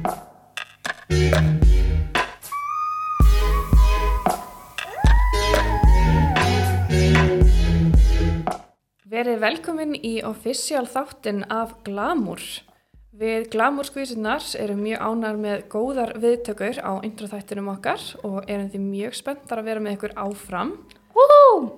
Verið velkomin í official þáttinn af Glamour. Við Glamour skvísurnar erum mjög ánægðar með góðar viðtökur á introþættinum okkar og erum því mjög spenntar að vera með ykkur áfram. Woohoo!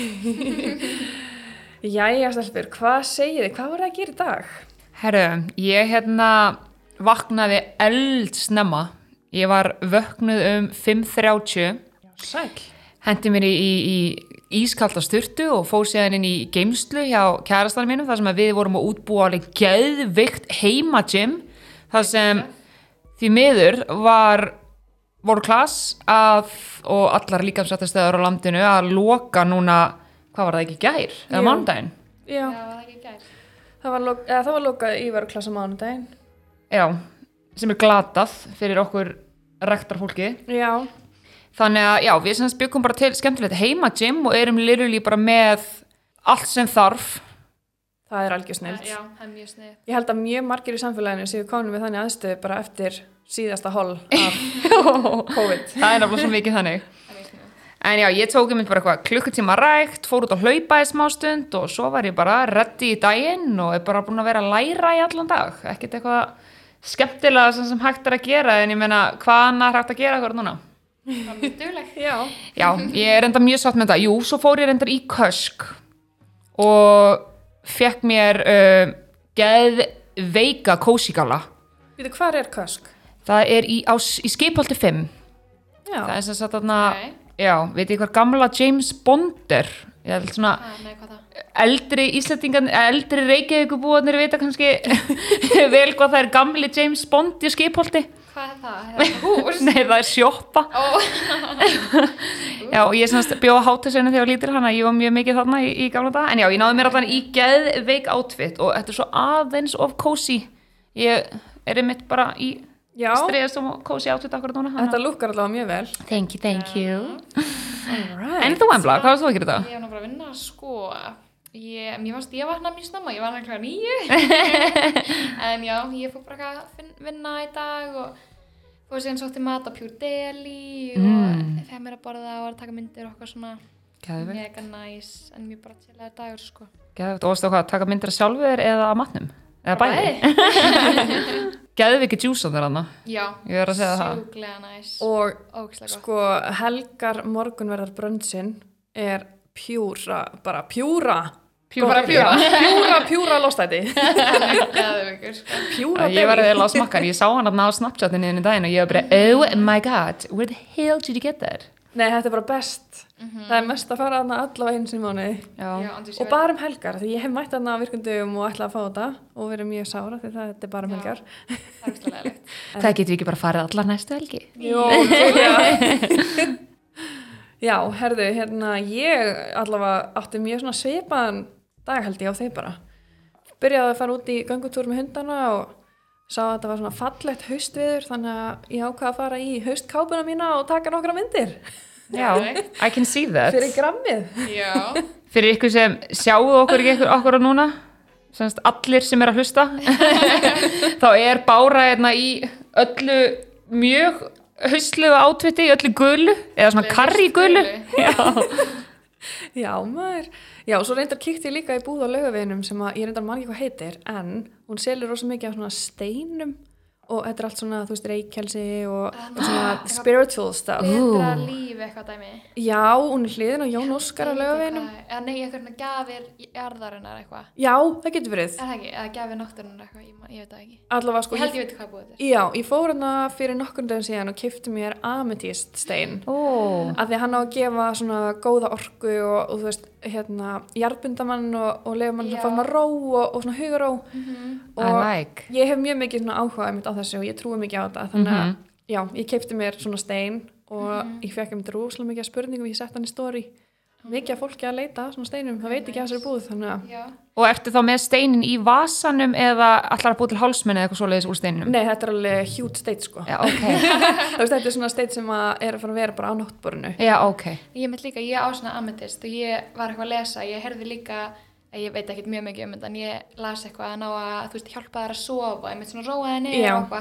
Jæja, stelpur, hvað segið þið? Hvað voruð að gera í dag? Herru, ég vaknaði eldsnemma. Ég var vöknuð 5:30. Sæl. Hendi mér í ískalda sturtu og fór síðan inn í geymslu hjá kærastanum mínum þar sem við vorum að útbúa alveg geðveikt heimagym þar sem því miður voru klass og allar líkamsrættastöðar á landinu að loka núna, hvað var það ekki, gær? Eða mánudaginn? Já, var það ekki gær? Það var lokað í vöruklassa mánudaginn. Já, sem glatað fyrir okkur rektarfólki. Já. Þannig að já, við byggum bara til skemmtilegt heimagym og erum literally bara með allt sem þarf. Það er algjör snillt. Já, það er mjög snillt. Ég held að mjög margir í samfélaginu séu komin við þannig aðstöðu bara eftir síðasta hol af COVID. Það er nefnilega svo mikið þannig. En já, ég tók bara eitthvað klukkutíma rækt, fór út að hlaupa í smástund og svo var ég bara ready í daginn og er bara búin að vera að læra í allan dag. Ekkert eitthvað skemmtilega sem hægt er að gera, en ég meina, hvað annað hægt að gera eitthvað núna? Það var mjög dugleg. Já, ég er enda mjög sátt með þetta. Jú, svo fór ég reyndar í Kösk og fekk mér geðveika kósigala. Veitu, hvar er Kösk? Það er í Skipholti 5. Já. Það er sem sagt þarna, já, veit ég hvað gamla James Bond er? Ég held svona Nei, hvað það? eldri Íslendingar, eldri Reykjavíkurbúarnir vita kannski vel hvað það er gamli James Bond í Skipholti. Hvað er það? Er það hús? Nei, það er sjoppa. Já, og ég bjóð á Hátæsveinu þegar ég var lítil, þannig að ég var mjög mikið þarna í gamla dag. En já, ég náði mér allan í geðveik outfit og þetta er svo aðeins of cozy. Ég er einmitt bara í streiðast og cozy outfit akkurat núna. Þetta lukkar allavega mjög vel. Thank you. Alright. En þú, Embla, hvað varst þú að gera þetta? Ég var bara að vinna, sko. Mér fannst ég vakna mjög snemma, ég var náttúrulega 9. En já, ég fór bara að vinna í dag og fór síðan sótti mat á Pure Deli og fæði mér að borða og að taka myndir og eitthvað svona. Geðveikt. Mega næs, en mjög bara chilliður dagur, sko. Geðveikt, og varstu hvað, að taka myndir af sjálfur eða af matnum? Eða bæði? Geðveiki djús á þér, Anna. Já, Ég verð að segja það. sjúklega næs. Og Ógeðslega gott. sko, helgar morgunverðar brunnsinn er bara pjúra lostæti. Geðveikur, sko. Pjúra Ég var eða á smakkan, ég sá hann á Snapchatinu í daginn og ég var bara, oh my god, where the hell did you get that? Nei, þetta er bara best. Það er mest að fara þarna allavega einu sinni í mánuði. Já, andjús, Og bara helgar, því ég hef mætt þarna virkundum og ætla að fá þetta og verið mjög sára því þetta er bara helgar. það er úrstulega leitt. Það getur við ekki bara farið allar næstu helgi. Jó, já, herðu, ég allavega átti mjög svona svipaðan dag held ég á þeir bara. Byrjaði að fara út í göngutúr með hundana og sá að þetta var svona fallegt haustviður þannig að ég ákvað að fara í haustkápuna mína og taka nokkra myndir. Já, I can see that. Fyrir grammið. Já. Fyrir ykkur sem sjáu okkur ekki okkur á núna, semst allir sem er að hlusta, þá er Bára í öllu mjög haustluga átfiti, í öllu gulu, eða svona karri gulu. Já, maður. Já, svo reyndar kíkti ég líka í búð á Laugaveginum sem að ég reyndar man ekki hvað heitir, en hún selur rosa mikið af svona steinum og þetta er allt svona, þú veist, reykjelsi og svona spiritual stuff. Betra líf eitthvað dæmi. Já, hún er hliðin á Jón Óskar á Laugaveginum. Eða nei, eitthvað gjafir jarðarinnar eitthvað. Já, það getur verið. Er það ekki? Eða gjafir náttúrunar eitthvað, ég veit það ekki. Allavega, sko, Ég held ég veit hvað búið þetta. Já, ég fór hana fyrir nokkurn daginn síðan og keypti mér amethyst stein. Ó. Af því að hann á að gefa svona góða orku og þú veist, jarðbundamann og lefa mann að fá maður ró og svona hugaró. I Og like. ég hef mjög mikið svona áhuga einmitt á þessu og ég trúi mikið á þetta. Þannig að, já, ég keypti mér svona stein og ég fekk einmitt rosalega mikið af spurningum, ég sett hann í story. Mikið af fólki að leita svona steinum, það veit ekki að þessari búð, þannig að... Já. Og ertu þá með steinin í vasanum eða ætlar að búið til hálsmenni eða eitthvað svoleiðis úr steininum? Nei, þetta er alveg huge steinn, sko. Já, ok. Þú veist, þetta er svona steinn sem að er að fara að vera bara á náttborinu. Já, ok. Ég mitt líka, ég á svona amethyst og ég var eitthvað að lesa, ég heyrði líka, ég veit ekkert mjög mikið um þetta, en ég las eitthvað að ná að, þú veist, hjálpa þær að sofa, ég mitt svona róa þær niður og eitthvað.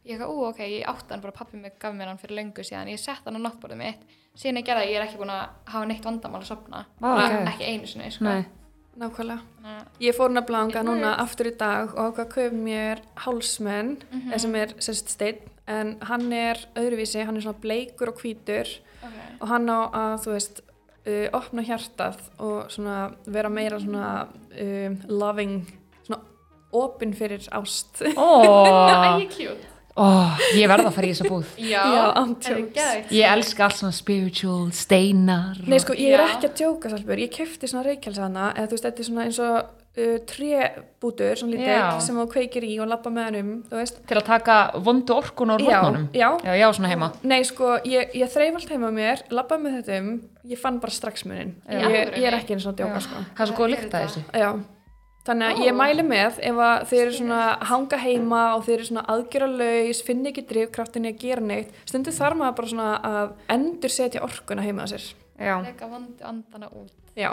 ég ok, ég átti hann bara, pappi mig gaf mér hann fyrir löngu síðan, ég sett hann á náttborðið mitt, síðan ég gerði, ég ekki búin að hafa neitt vandamál að sofna, ekki einu sinni, sko. Nei. Nákvæmlega. Ég fór nefnilega núna aftur í dag og hvað kaup mér hálsmenn, sem sérst steinn, en hann öðruvísi, hann svona bleikur og hvítur og hann á að, þú veist, opna hjartað og svona vera meira svona loving, svona opin fyrir ást. Æ, cute. Ég verð að fara í þessa búð. Já, ántjóks. Ég elska allt svona spiritual, steinar. Nei, sko, ég ekki að djóka, Salbjörg. Ég keypti svona reykjálsana, eða þú veist, þetta svona eins og trébútur, svona lítill, sem þú kveikir í og labba með hann þú veist. Til að taka vondu orkun úr hormónum. Já, svona heima. Nei, sko, ég þreif allt heima mér, labbaði með þetta ég fann bara strax munin. Ég ekki eins og að djóka, sko. Það svo góð lykt að þessu. Já. Þannig að ég mæli með ef að þið eru svona hanga heima og þið eru svona aðgjöralaus, finni ekki drifkraftinni að gera neitt, stundum þarf maður bara svona að endur setja orkuna heima að sér. Já. Leika vondu andana út. Já.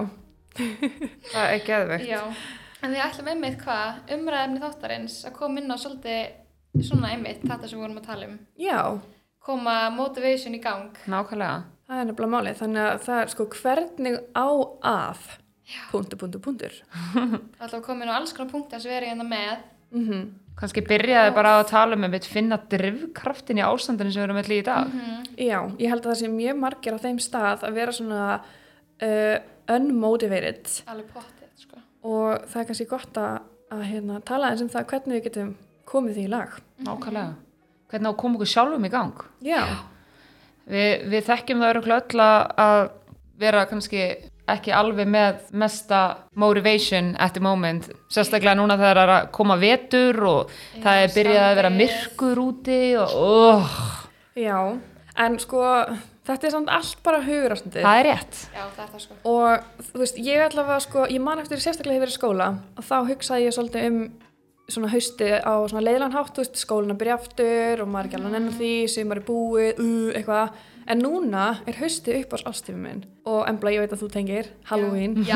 Það geðveikt. Já. En við ætlum einmitt umræðefni þáttarins að koma inn á svolítið svona einmitt, þetta sem við vorum að tala um. Já. Koma motivation í gang. Nákvæmlega. Það nefnilega málið, þannig að það sko hvernig á að punktur. Alltaf komin á alls konar punktar sem við erum hérna með. Kannski byrjaði bara að tala um að finna drifkraftin í ástandinu sem við erum með í dag. Já, ég held að það sé mjög margir á þeim stað að vera svona unmotivated. Alveg pottið, sko. Og það kannski gott að tala eins það hvernig við getum komið því í lag. Nákvæmlega. Hvernig á að koma okkur sjálfum í gang. Já. Við þekkjum það örugglega öll að vera kannski ekki alveg með mesta motivation at the moment, sérstaklega núna þegar það að koma vetur og það byrjað að vera myrkur úti og Já, en sko þetta samt allt bara hugurastundið. Það rétt. Já, það það sko. Og þú veist, ég allavega sko, ég man eftir sérstaklega hefur verið í skóla og þá hugsaði ég svolítið svona hausti á svona leiðilegan hátt, þú veist, skólinn að byrja aftur og maður ekki alveg nenni því, sumar búið, eitthvað. En núna hausti upp á ástífum minn og embla, ég veit að þú tengir, Halloween. Já.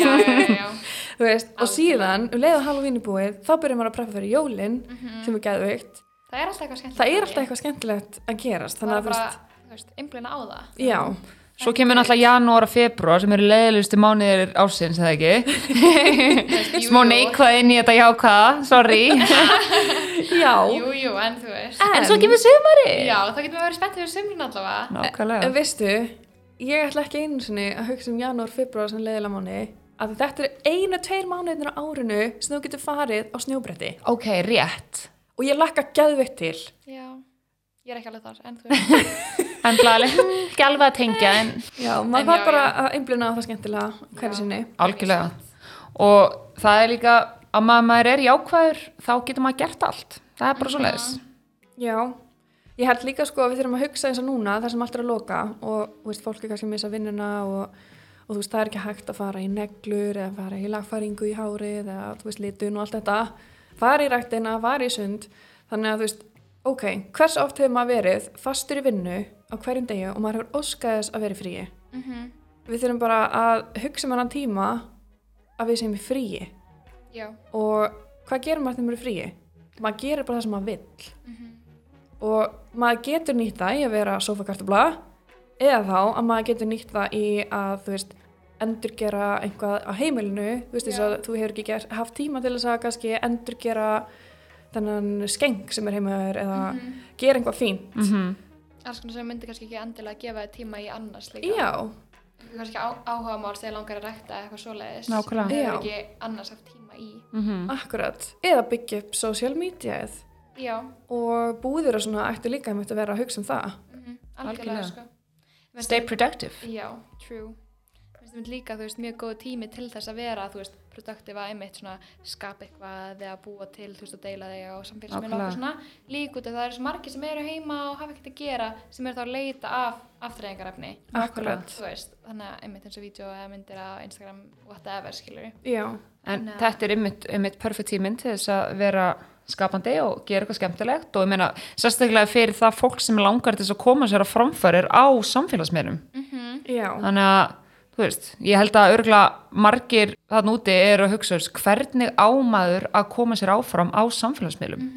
Þú veist, og síðan, leið að Halloween búið, þá byrjar maður að preppa fyrir jólin, sem geðveikt. Það alltaf eitthvað skemmtilegt. Það alltaf eitthvað skemmtilegt að gerast, þannig að þú veist, einblína á það. Já. Svo kemur náttúrulega janúar og febrúar sem eru leiðilegustu mánuðir ársins, eða ekki? Smá neikvæð inn í þetta jákvæða, sorry. Já. Jú, en þú veist. En svo kemur sumari. Já, þá getum við verið spennt fyrir sumrin allavega. Nákvæmlega. En veistu, ég ætla ekki einu sinni að hugsa janúar, febrúar sem leiðilega mánuði, að þetta 1-2 mánuðir á árinu sem þú getur farið á snjóbretti. Ok, rétt. Og ég lakka geðveikt til. Já, ég ekki alveg þar, en þú veist. En ekki alveg að tengja, en Já, maður þarf bara að einblína á það skemmtilega hverju sinni. Algjörlega. Og það líka að maður jákvæður, þá getur maður gert allt. Það bara svoleiðis. Já, ég held líka sko að við þurfum að hugsa eins og núna þar sem allt að loka og þú veist, fólk kannski missa vinnuna og þú veist, það ekki hægt að fara í neglur eða fara í lagfæringu í hárið eða þú veist, litun og allt þetta. Fara í ræktina, fara í sund. Þannig að þú veist, ok, hvers oft hefur maður verið fastur í vinnu á hverjum degi og maður hefur óskað þess að vera í fríi. Við þurfum bara að hugsa um annan tíma að við séum í fríi. Já. Og hvað gerir maður þegar maður er í fríi? Maður gerir bara það sem maður vill. Og maður getur nýtt það í að vera sófakartabla eða þá að maður getur nýtt það í að, þú veist, endurgera einhvað á heimilinu. Þú veist, þess að þú hefur ekki haft tíma til þess að kannski endurgera þennan skeng sem er heimaður eða gera einhvað fínt. Alls konar sem myndi kannski ekki endilega gefa þér tíma í annars líka. Já. Kannski áhugamál þegar langar að rækta eitthvað svoleiðis. Nákvæmlega. Sem hefur ekki annars haft tíma í. Akkurat. Eða byggja upp social mediaið. Já. Og búðir og svona ættu líka að vera að hugsa um það. Algjörlega, sko. Stay productive. Já, true. Það er líka, þú veist, mjög góð tími til þess að vera, þú veist, productive að einmitt svona skapa eitthvað eða búa til, þú veist, og deila þig á samfélagsmiðlum og svona. Líka út af það eru svo margir sem eru heima og hafa ekkert að gera sem eru þá að leita af afþreyingarefni. Akkurat. Þú veist, þannig að einmitt eins og vídeo eða myndir á Instagram, whatever, skilur. Já. En þetta er einmitt perfect tíminn til þess að vera skapandi og gera eitthvað skemmtilegt og ég meina, sérstaklega fyrir það fólk sem langar til þess að koma sér á framfærir á samfélagsmiðlum. Já. Þannig að þú veist, ég held að örugglega margir þarna úti eru að hugsa hvernig á maður að koma sér áfram á samfélagsmiðlum.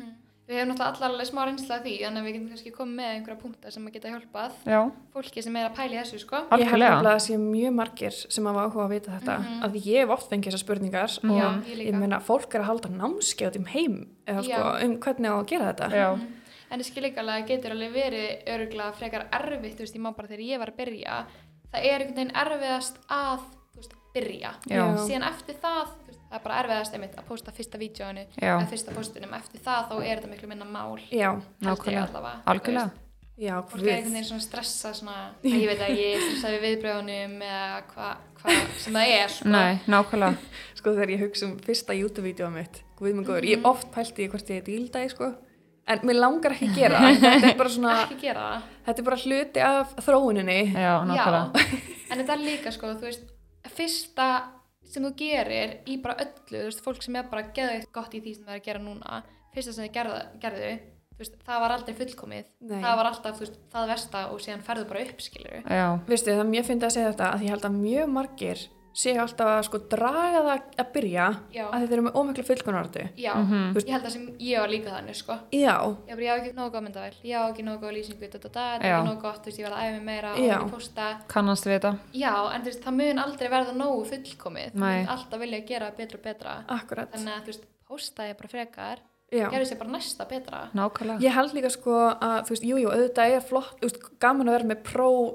við hefum náttúrulega allar smá reynsla af því, þannig að við getum kannski komið með einhverja punkta sem að geta hjálpað Já, fólki sem að pæla í þessu, sko. Ég held algjörlega. nefnilega að sé mjög margir sem hafa áhuga að vita þetta, að ég hef oft fengið þessar spurningar og Já, ég líka. ég meina fólk að halda námskeið heim eða sko hvernig á að gera þetta. Já, En ég skil líka alveg að getur alveg verið örugglega frekar erfitt, þú veist, ég má bara þegar ég var að byrja, það er einhvern veginn erfiðast að, þú veist, byrja. Já. Síðan eftir það, þú veist, það er bara erfiðast einmitt að posta fyrsta vídeóinu Já. eða fyrsta postunum. Eftir það þá er þetta miklu minna mál. Já, nákvæmlega. Allavega. Algjörlega. já, Fólk er einhvern veginn svona stressa svona, að ég veit að ég stressa við viðbröðunum eða hvað sem það er, sko. Nei, nákvæmlega. Sko þegar ég hugsa fyrsta YouTube-vídeóa mitt, guð minn góður, ég hef oft pælt í hvort ég díldagi sko, en mér langar ekki að gera það, þetta er bara svona, Ekki gera það. þetta er bara hluti af þróuninni. Já, nákvæmlega. Já, en þetta er líka, sko, þú veist, fyrsta sem þú gerir í bara öllu, þú veist, fólk sem er bara geðveikt gott í því sem það er að gera núna, fyrsta sem þið gerðu, þú veist, það var aldrei fullkomið. Nei. Það var alltaf, þú veist, það versta og síðan ferðu bara upp, skilur. Já, Veistu, það er mjög fyndið að segja þetta að ég held að mjög margir séu alltaf að sko draga það að byrja Já. að þeir eru með ómiklu fullkomnarðu. Já, ég held að sem ég var líka þannig, sko. Já, Ég á ekki nógu góð myndavél, ég á ekki nógu góð lýsingu, þetta er Já. ekki nógu gott, þú veist, ég verð að æfa mig meira og Já. ekki posta. kannast við þetta. Já, en þú veist, það mun aldrei verða nógu fullkomið. Þú Nei. mun alltaf vilja gera betra og betra. akkurat. Þannig að, þú veist, postaði bara frekar, Já. gerðu sér bara næsta betra. Nákvæmlega. Ég held líka sko að, þú veist, jú, auðvitað er flott, þú veist, gaman að vera með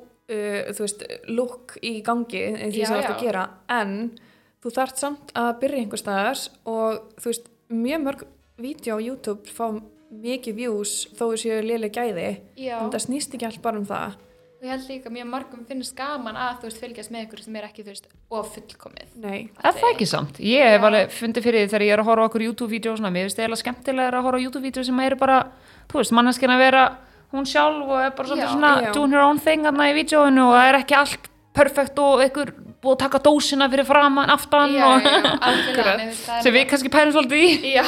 þú veist, look í gangi í því Já, sem þú ert já. að gera, en þú þarft samt að byrja einhver staðar og þú veist, mjög mörg vídeo á YouTube fá mikið views þó þú séu léleg gæði, Já. en það snýst ekki allt bara um það. Og ég held líka mjög margum finnst gaman að, þú veist, fylgjast með ykkur sem er ekki, þú veist, of fullkomið. Nei, Er það ekki samt? Ég hef Já. alveg fundið fyrir því þegar ég er að horfa á okkur YouTube-vídeó svona, mér finnst það eiginlega skemmtilega að horfa á YouTube-vídeó sem eru bara, þú veist, manneskinn að vera hún sjálf og er bara Já. svona Já. doing her own thing þarna í vídeóinu og það er ekki allt perfekt og einhver búið að taka dósina fyrir framan, aftan Já, og algjörlega. Nei, þú veist, það er sem við kannski pærum svolítið í. Já,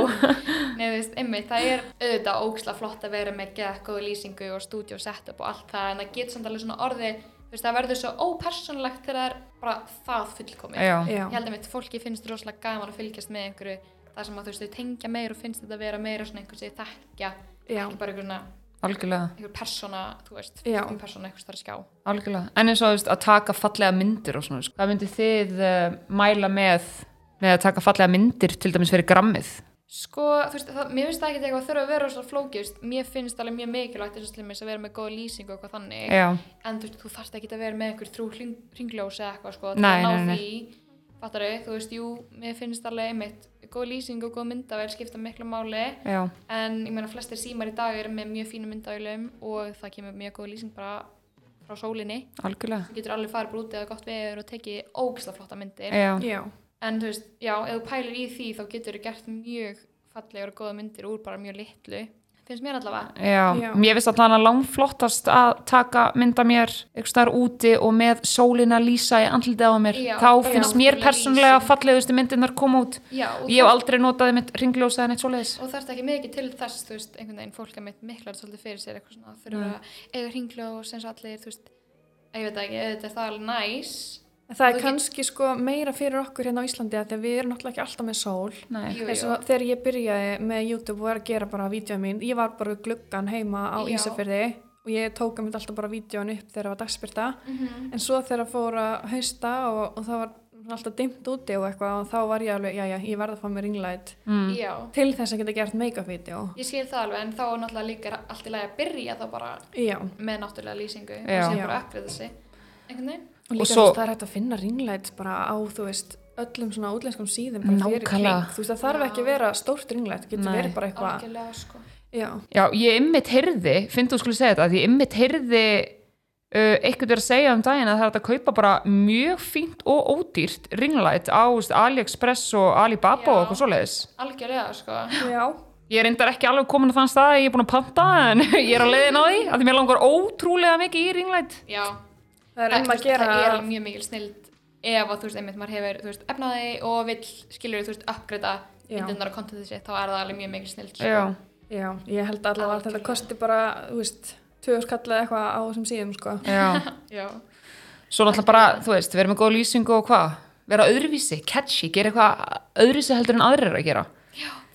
nei, þú veist, einmitt, það er auðvitað ógeðslega flott að vera með góða lýsingu og stúdíu setup og allt það, en það getur samt alveg svona orðið, þú veist, það verður svo ópersónulegt þegar það er bara það fullkomið. Já. já, Ég held að fólki finnst rosalega gaman að fylgjast með einhverju, það sem að þú veist, þau tengja meir og finnst þetta að vera meira svona einhver sem þau þekkja, Já. ekki bara Algjörlega, einhver persóna, þú veist, Já. persóna einhvers þar að skjá. algjörlega. En eins og þú veist, að taka fallega myndir og svona, sko. Hvað myndið þið mæla með að taka fallega myndir til dæmis fyrir grammið? Sko, þú veist, mér finnst það ekki eitthvað þurfa að vera svona flókið, mér finnst alveg mjög mikilvægt eins og slimis að vera með góða lýsingu og eitthvað þannig, Já, en þú veist, þú þarft ekki að vera með einhver þrjú hringljós eða eitthvað, sko, Nei, til að nei, ná nei. því, fattaru, þú veist, jú, mér finnst alveg einmitt, góð lýsing og góð myndavél skipta miklu máli, já, en ég meina flestir símar í dag eru með mjög fínu myndavélum og það kemur mjög góð lýsing bara frá sólinni, algjörlega. þú getur alveg farið bara út eða gott veður og tekið ógeðslega flotta myndir. Já, já, En þú veist, já, ef þú pælir í því þá getur þú gert mjög fallegar og góða myndir úr bara mjög litlu. Finnst mér allavega. já. Já. Mér finnst alltaf hana langflottast að taka mynda mér einhvers staðar úti og með sólina lýsa í andlitið á mér. Já, Þá já. finnst mér Náttúrulega persónulega lýsing. fallegustu myndirnar koma út. Já, og Ég hef aldrei notaði mitt ringljósa en eitt svoleiðis. og þarft ekki mikið til þess, þú veist, einhvern veginn fólk er meitt miklar svolítið fyrir sér eitthvað svona, þurfa að eiga hringljós eins og allir, þú veist, ég veit ekki, auðvitað er það alveg næs. það Þú er kannski sko meira fyrir okkur hérna á Íslandi að því að við erum náttúrulega ekki alltaf með sól. Nei. Jú, Eins jú. og þegar ég byrjaði með YouTube og var að gera bara vídeo mín, ég var bara við gluggan heima á Já. Ísafirði og ég tók að alltaf bara vídeoan upp þegar það var dagsbyrta, Mhm. en svo þegar fór að hausta og það var alltaf dimmt úti og eitthvað og þá var ég alveg, ég verð að fá mér ringlight Já, til þess að geta gert make-up-vídeó. ég skil það alveg, en þá er náttúrulega líka allt í lagi að byrja þá bara Já, með náttúrulega lýsingu Já. og síðan bara uppgreða sig, einhvern veginn. og líka svo- það er hægt að finna ringlight bara á, þú veist, öllum svona útlenskum síðum bara fyrir Nákvæmlega. kring. Þú veist, það þarf Já. ekki að vera stórt ringlight, það getur Nei. verið bara eitthvað. Algjörlega, sko. Já, Já, ég ymmit heyrði, finnst þú skulle segja þetta, því ég ymmit heyrði eitthvað er að segja um daginn að það er hægt að kaupa bara mjög fínt og ódýrt ringlight á þú veist, AliExpress og Alibaba Já. og eitthvað svoleiðis. Algjörlega, sko. já, Ég er reyndar ekki alveg komin á þann stað að ég er búin að panta en ég er á leiðin á því að því mér langar ótrúlega mikið í ringlight. Já. það er þú að veist, gera. það er alveg mjög mikil snild ef að þú veist, einmitt, maður hefur, þú veist, efnaði og vill, skilur þú veist, uppgreita Já. myndirnar og kontentið sitt, þá er það alveg mjög mikil snild, sko. Já, Já, ég held allavega að þetta kosti bara, þú veist, 2 skall eða eitthvað á þessum síðum, sko. já. Já. Svo náttúrulega bara, þú veist, vera með góð lýsingu og hvað? Vera öðruvísi, catchy, gera eitthvað öðruvísi heldur en aðrir eru að gera.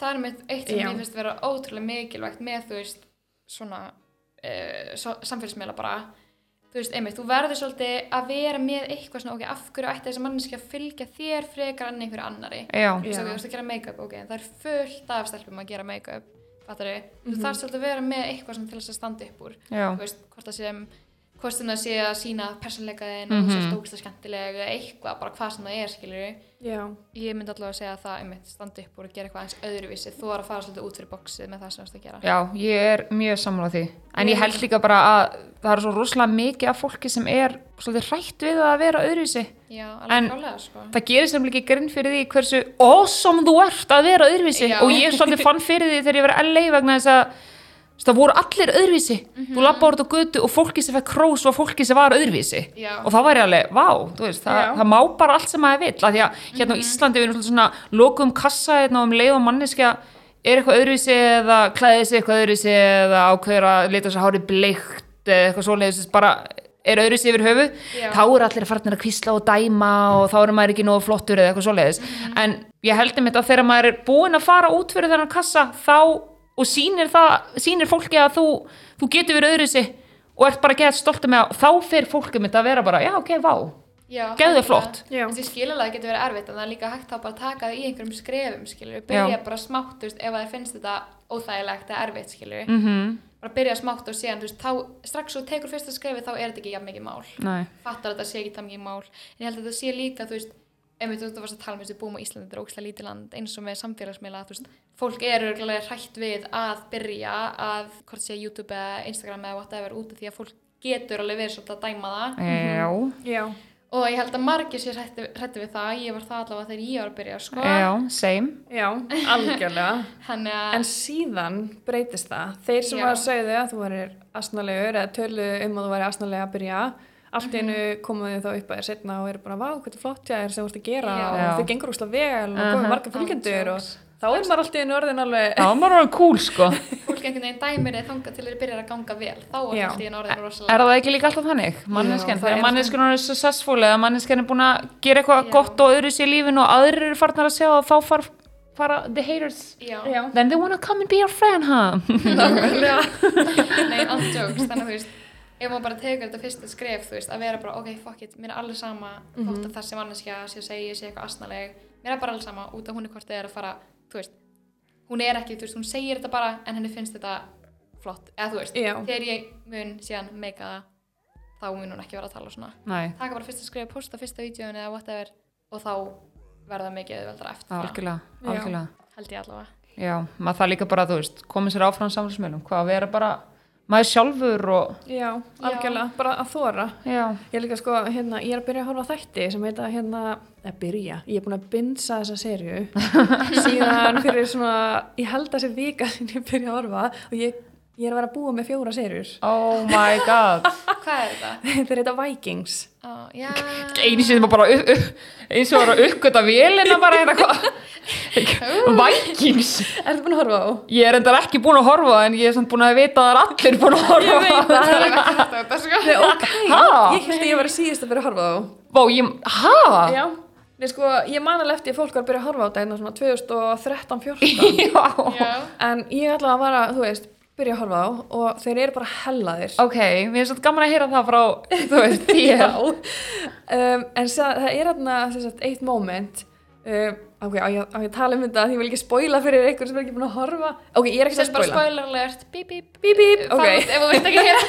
það mitt eitt sem Já. mér finnst vera ótrúlega mikilvægt með, þú veist, svona samfélagsmiðla bara, þú veist, einmitt, þú verður svolítið að vera með eitthvað svona, ok, af hverju ætti þessi manneskja að fylgja þér frekar en einhverju annari. Já. Þú veist, þú veist að gera make-up, ok, það er fullt af stelpum að gera make-up, fattari, þú þarfst svolítið að vera með eitthvað sem til þess að standa upp úr, Já. þú veist, hvort sem það sé að sína persónuleikaðinn og þú sést ógeðslega skemmtileg eða eitthvað, bara hvað sem það er, skilurðu. Já. Ég myndi allavega að segja að það einmitt standa upp úr og gera eitthvað eins öðruvísi, þú að fara svolítið út fyrir boxið með það sem þú ert að gera. Já, ég er mjög sammála því. En ég held líka bara að það er svo rosalega mikið af fólki sem er svolítið hrætt við að vera öðruvísi. Já, En alveg klálega, sko. það gerist nefnilega ekki grinn fyrir því hversu awesome þú ert að vera öðruvísi. Já. Og ég svolítið fann fyrir því þegar ég var í LA vegna þess að það voru allir öðruvísi. Þú labbar út á götu og fólki sem fekk krós var fólki sem var öðruvísi. Já. Og það var ég alveg, vá, þú veist, Já. það má bara allt sem maður vill. Af því að hérna á Íslandi við erum svolítið svona lokum kassa hérna leið og manneskja er eitthvað öðruvísi eða klæðið sig eitthvað öðruvísi eða ákveður að lita sér hárið bleikt eða eitthvað svoleiðis bara er öðruvísi yfir höfuð. Já. Þá eru allir farnir að hvísla og dæma og þá er maður ekki nógu flottur eða eitthvað svoleiðis. En ég held einmitt að þegar maður er búinn að fara út fyrir þennan kassa þá og sýnir fólki að þú getur verið öðruvísi og ert bara að geta stoltur með að þá fer fólki mitt að vera bara, já, ok, vá, Já, geðu þið flott. Já. Þessi skilulega getur verið erfitt en það er líka hægt að bara taka það í einhverjum skrefum, skilur byrja Já. bara smátt, þú veist, ef þér finnst þetta óþægilegt eða erfitt, skilur Mhm. bara byrja smátt og síðan, þú veist, þá strax þú tekur fyrsta skrefið þá er þetta ekki jafn mikið mál Nei, fattar að þetta sé ekki það mikið mál en ég held að þetta sé líka, þú veist einmitt þú varst að tala um þessu búum á Íslandi, þetta er ógeðslega lítið land eins og með samfélagsmiðla, þú veist fólk er örugglega hrætt við að byrja að, hvort sé YouTube eða Instagram eða whatever út af því að fólk getur alveg verið svolítið að dæma það já, Já. og ég held að margir sér hrættu við það, ég var það allavega þegar ég var að byrja, sko já, same. Já, algjörlega. Þannig að, En síðan breytist það. Þeir sem Já. var að segja að þú værir asnalegur eða töluðu að þú væri asnalega að byrja, allt í einu komuðu þá upp að þér setna og eru bara, vá, hvað er flott hjá þér sem þú ert að gera Já. og þau gengur úrslega vel og komið marga fylgjendur og Ándjóks. þá er maður allt í einu orðin alveg, Það var bara cool, sko. fólk einhvern veginn dæmir eða þangað til þeir byrjar að ganga vel, þá er Já. allt í einu orðin Er rosalega það ekki líka alltaf þannig? Manneskjan, það er þegar manneskjan er successful eða manneskjan er búin að gera eitthvað gott og öðru sér í lífinu og aðrir eru farnar að sjá og þá fara the haters. Já, já, Then they wanna come and be your friend, huh? nei, andjóks, þannig að þú veist ef maður bara tekur þetta fyrsta skref, þú veist, að vera bara, ok, fuck it, mér er alveg sama hvort að þessi manneskja sé að segja, sé eitthvað asnaleg, mér er bara alveg sama út af hún er hvort þið er að fara, þú veist, hún er ekki, þú veist, hún segir þetta bara, en henni finnst þetta flott, eða þú veist, Já. þegar ég mun síðan meika það, þá mun hún ekki vera að tala svona. Nei, Taka bara fyrsta skref, posta fyrsta vídeoin eða whatever og þá verða mikið auðveldara eftir það, algjörlega, Já. algjörlega. held ég allavega. Já, maður það líka bara, þú veist, komið sér áfram samfélagsmiðlum, hvað að vera bara maður sjálfur og, já, algjörlega, bara að þóra. já, Ég er líka sko, hérna, ég er að byrja að horfa á þætti sem heita hérna, ég er búin að binsa þessa serju síðan fyrir svona, ég held að þessi vika sem ég byrja að horfa og ég er að vera að búa með 4 serjur. oh my god. Hvað er þetta? Þeir heita Vikings. Já, Einu sinni bara eins og var að uppgöta vélina bara hérna hvað. Vikings. Ertu búin að horfa á? Ég er endar ekki búin að horfa en ég er samt búin að vita að það er allir búin að horfa. Ég veit það. það er ekki þetta, sko. Nei, ok, Ha? ég held að ég var að síðast að byrja að horfa á. Vá, hæ? Já, nei sko, ég man alveg eftir að fólk var að byrja að horfa á þetta hérna svona 2013-14 Já. Já, en ég ætla að vara, þú veist, byrja að horfa á og þeir eru bara hellaðir. Ok, mér er svolítið gaman að heyra það frá, þú veist, þér. En það er hérna eitt moment, ok, á ég að tala um þetta því ég vil ekki spoila fyrir einhver sem er ekki búin að horfa. Ok, ég er ekki að sérst bara spoila. spoiler alert, bíp, bíp. Bíp, bíp, ok. Fara út ef þú veist ekki hér.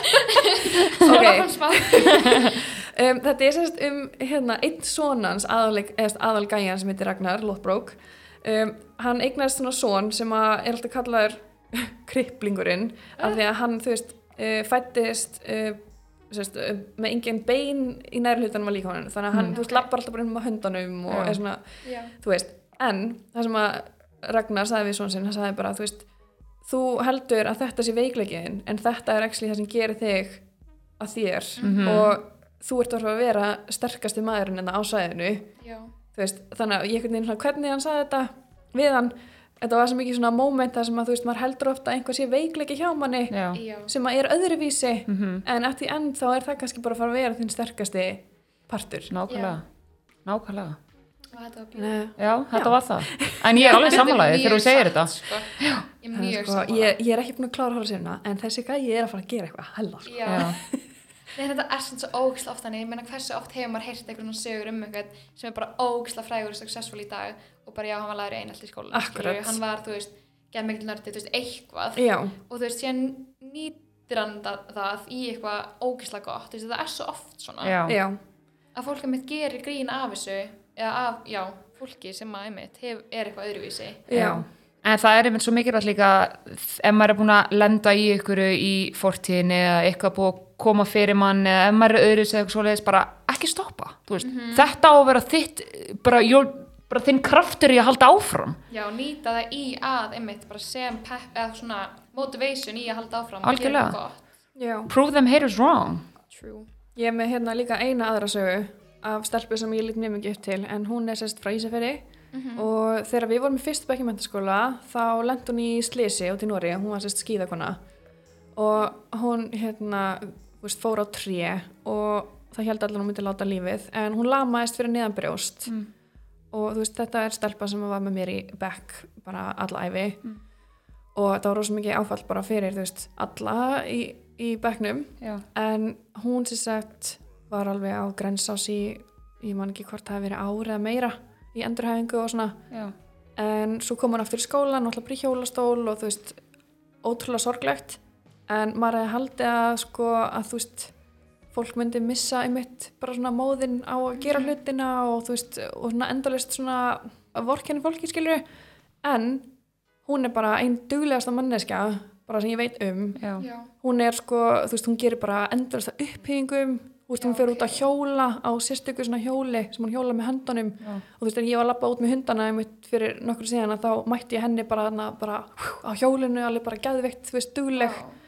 Ok. Þetta er sérst hérna, einn sonans aðalgæjan sem heitir Ragnar Lothbrok. Hann eignast svona son sem er alltaf kallaður kripplingurinn af því að hann, þú veist, fæddist með engin bein í næri hlutanum á líkamanum þannig að hann, þú veist, lappar alltaf bara um á höndunum og er svona, Já. þú veist, en það sem að Ragnar sagði við son sinn, hann sagði bara, þú veist, þú heldur að þetta sé veikleikin en þetta er actually það sem gerir þig að þér og þú ert að vera sterkasti maðurinn en það á svæðinu, Já. þú veist, þannig að ég einhvern veginn svona hvernig hann sagði þetta við hann, þetta var svo mikið svona moment þar sem að þú veist, maður heldur ofta að einhver sé veikleiki hjá manni Já. Já. sem að er öðruvísi en eftir enn þá er það kannski bara að fara að vera þinn sterkasti partur. Nákvæmlega. Nákvæmlega. þetta var bjúð. Nei. Já, þetta var það. En ég er alveg sammálaðið þegar þú segir þetta. Sko. Ég er mjög Sko, sammála. ég er ekki búin að klára horrorserina, en þessi gæi er að fara að gera eitthvað hella, sko. Já. Nei, þetta er svona svo ógislega oft þannig, ég meina hversu oft hefur maður heyrt einhvern sögur eitthvað sem er bara ógislega frægur og successful í dag og bara já, hann var lagður í einelti í skólanum. Akkurat. Hann var, þú veist, geð mikil nördi, þú veist, eitthvað. Já. Og þú veist, síðan nýtir hann það í eitthvað ógislega gott. Þú veist, það er svo oft svona. Já. Að fólk einmitt gerir grín af þessu, eða af, já, fólki sem að einmitt er eitthvað öðruvísi. Já. En það er einmitt svo mikilvægt líka ef maður er búin að lenda í ykkur í fortíðinni eða eitthvað búið að koma fyrir mann eða ef maður er öðruvísi eða eitthvað svoleiðis, bara ekki stoppa, þú veist. Þetta á að vera þitt, bara þinn kraftur í að halda áfram. Já, nýta það í að einmitt bara sem pepp eða svona motivation í að halda áfram. Algjörlega. Og gera gott. Já. Prove them haters wrong. True. Ég er með hérna líka eina aðra sögu af stelpu sem ég lít mjög mikið upp til, en hún er sérst frá Ísafirði og þegar við vorum í fyrstu bekk í menntaskóla þá lenti hún í slysi út í Noregi, hún var sérst skíðakona og hún hérna fór á tré og það held allan hún myndi láta lífið, en hún lamaðist fyrir neðan brjóst og þú veist, þetta er stelpa sem var með mér í bekk bara alla ævi og það var rosa mikið áfall bara fyrir, þú veist, alla í bekknum. Já. En hún sem sagt var alveg á Grensás ég man ekki hvort það hefði verið ár eða meira í endurhæfingu og svona. Já. En svo kom hún aftur í skólan og alltaf bara í hjólastól og þú veist, ótrúlega sorglegt, en maður hefði haldið að sko að þú veist fólk myndi missa einmitt bara svona móðinn á að gera hlutina og þú veist, og svona endalaust svona vorkenni fólki, skilur, en hún er bara ein duglegasta manneskja bara sem ég veit Já. Já. hún er sko, þú veist, hún gerir bara endalaust að upphýðingum, þú veist, hún fer út að hjóla á sérstöku svona hjóli sem hún hjóla með höndunum og þú veist, en ég var að labba út með hundana einmitt fyrir nokkur síðan að þá mætti ég henni bara á hjólinu, alveg bara geðveikt, þú veist, dugleg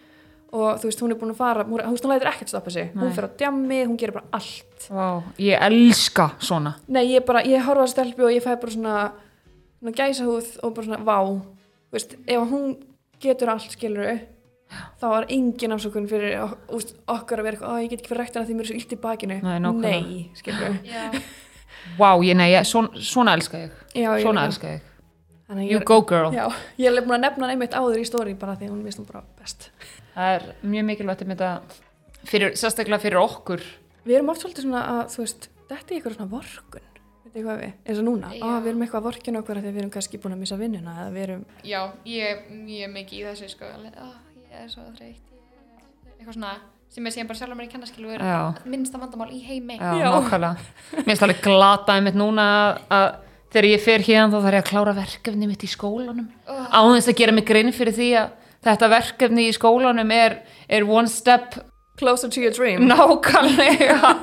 og þú veist, hún er búin að fara, þú veist, hún lætur ekkert stoppa sig, hún fer á djammi, hún gerir bara allt. Vá, ég elska svona. Nei, ég horfa að stelpu og ég fæ bara svona gæsahúð og bara svona, vá, þú veist, ef hún getur allt, skilur þá er engin afsökun fyrir okkar að vera eitthvað, ég get ekki fyrir rektina því mér er svo illt í bakinu. Nei, nákvæmlega. Nei, skilur. Já. Vá, svona elska ég. Já, Svona elska ég. Þannig að You go girl. Já, ég er alveg búin að nefna hann einmitt áður í story bara því hún finnst hún bara best. Það er mjög mikilvægt um þetta sérstaklega fyrir okkur. Við erum oft svolítið svona að, þú veist, þetta er eitthvað svona vorkun, veit ég hvað við, eins og núna, Já. við erum eitthvað vorkun okkur af því að við erum kannski búin að missa vinnuna eða við erum, Já, ég er mjög mikið í þessu sko, ég er svo þreytt, eitthvað svona sem ég síðan bara sjálfur mér í kennaskilu er Já. minnsta vandamál í heimi. Já, nákvæmlega. Mér finnst alveg glata einmitt núna að þegar ég fer hérna þá þarf ég að klára verkefni mitt í skólanum. Án þess að gera mig grein fyrir því að þetta verkefni í skólanum er one step closer to your dream. nákvæmlega.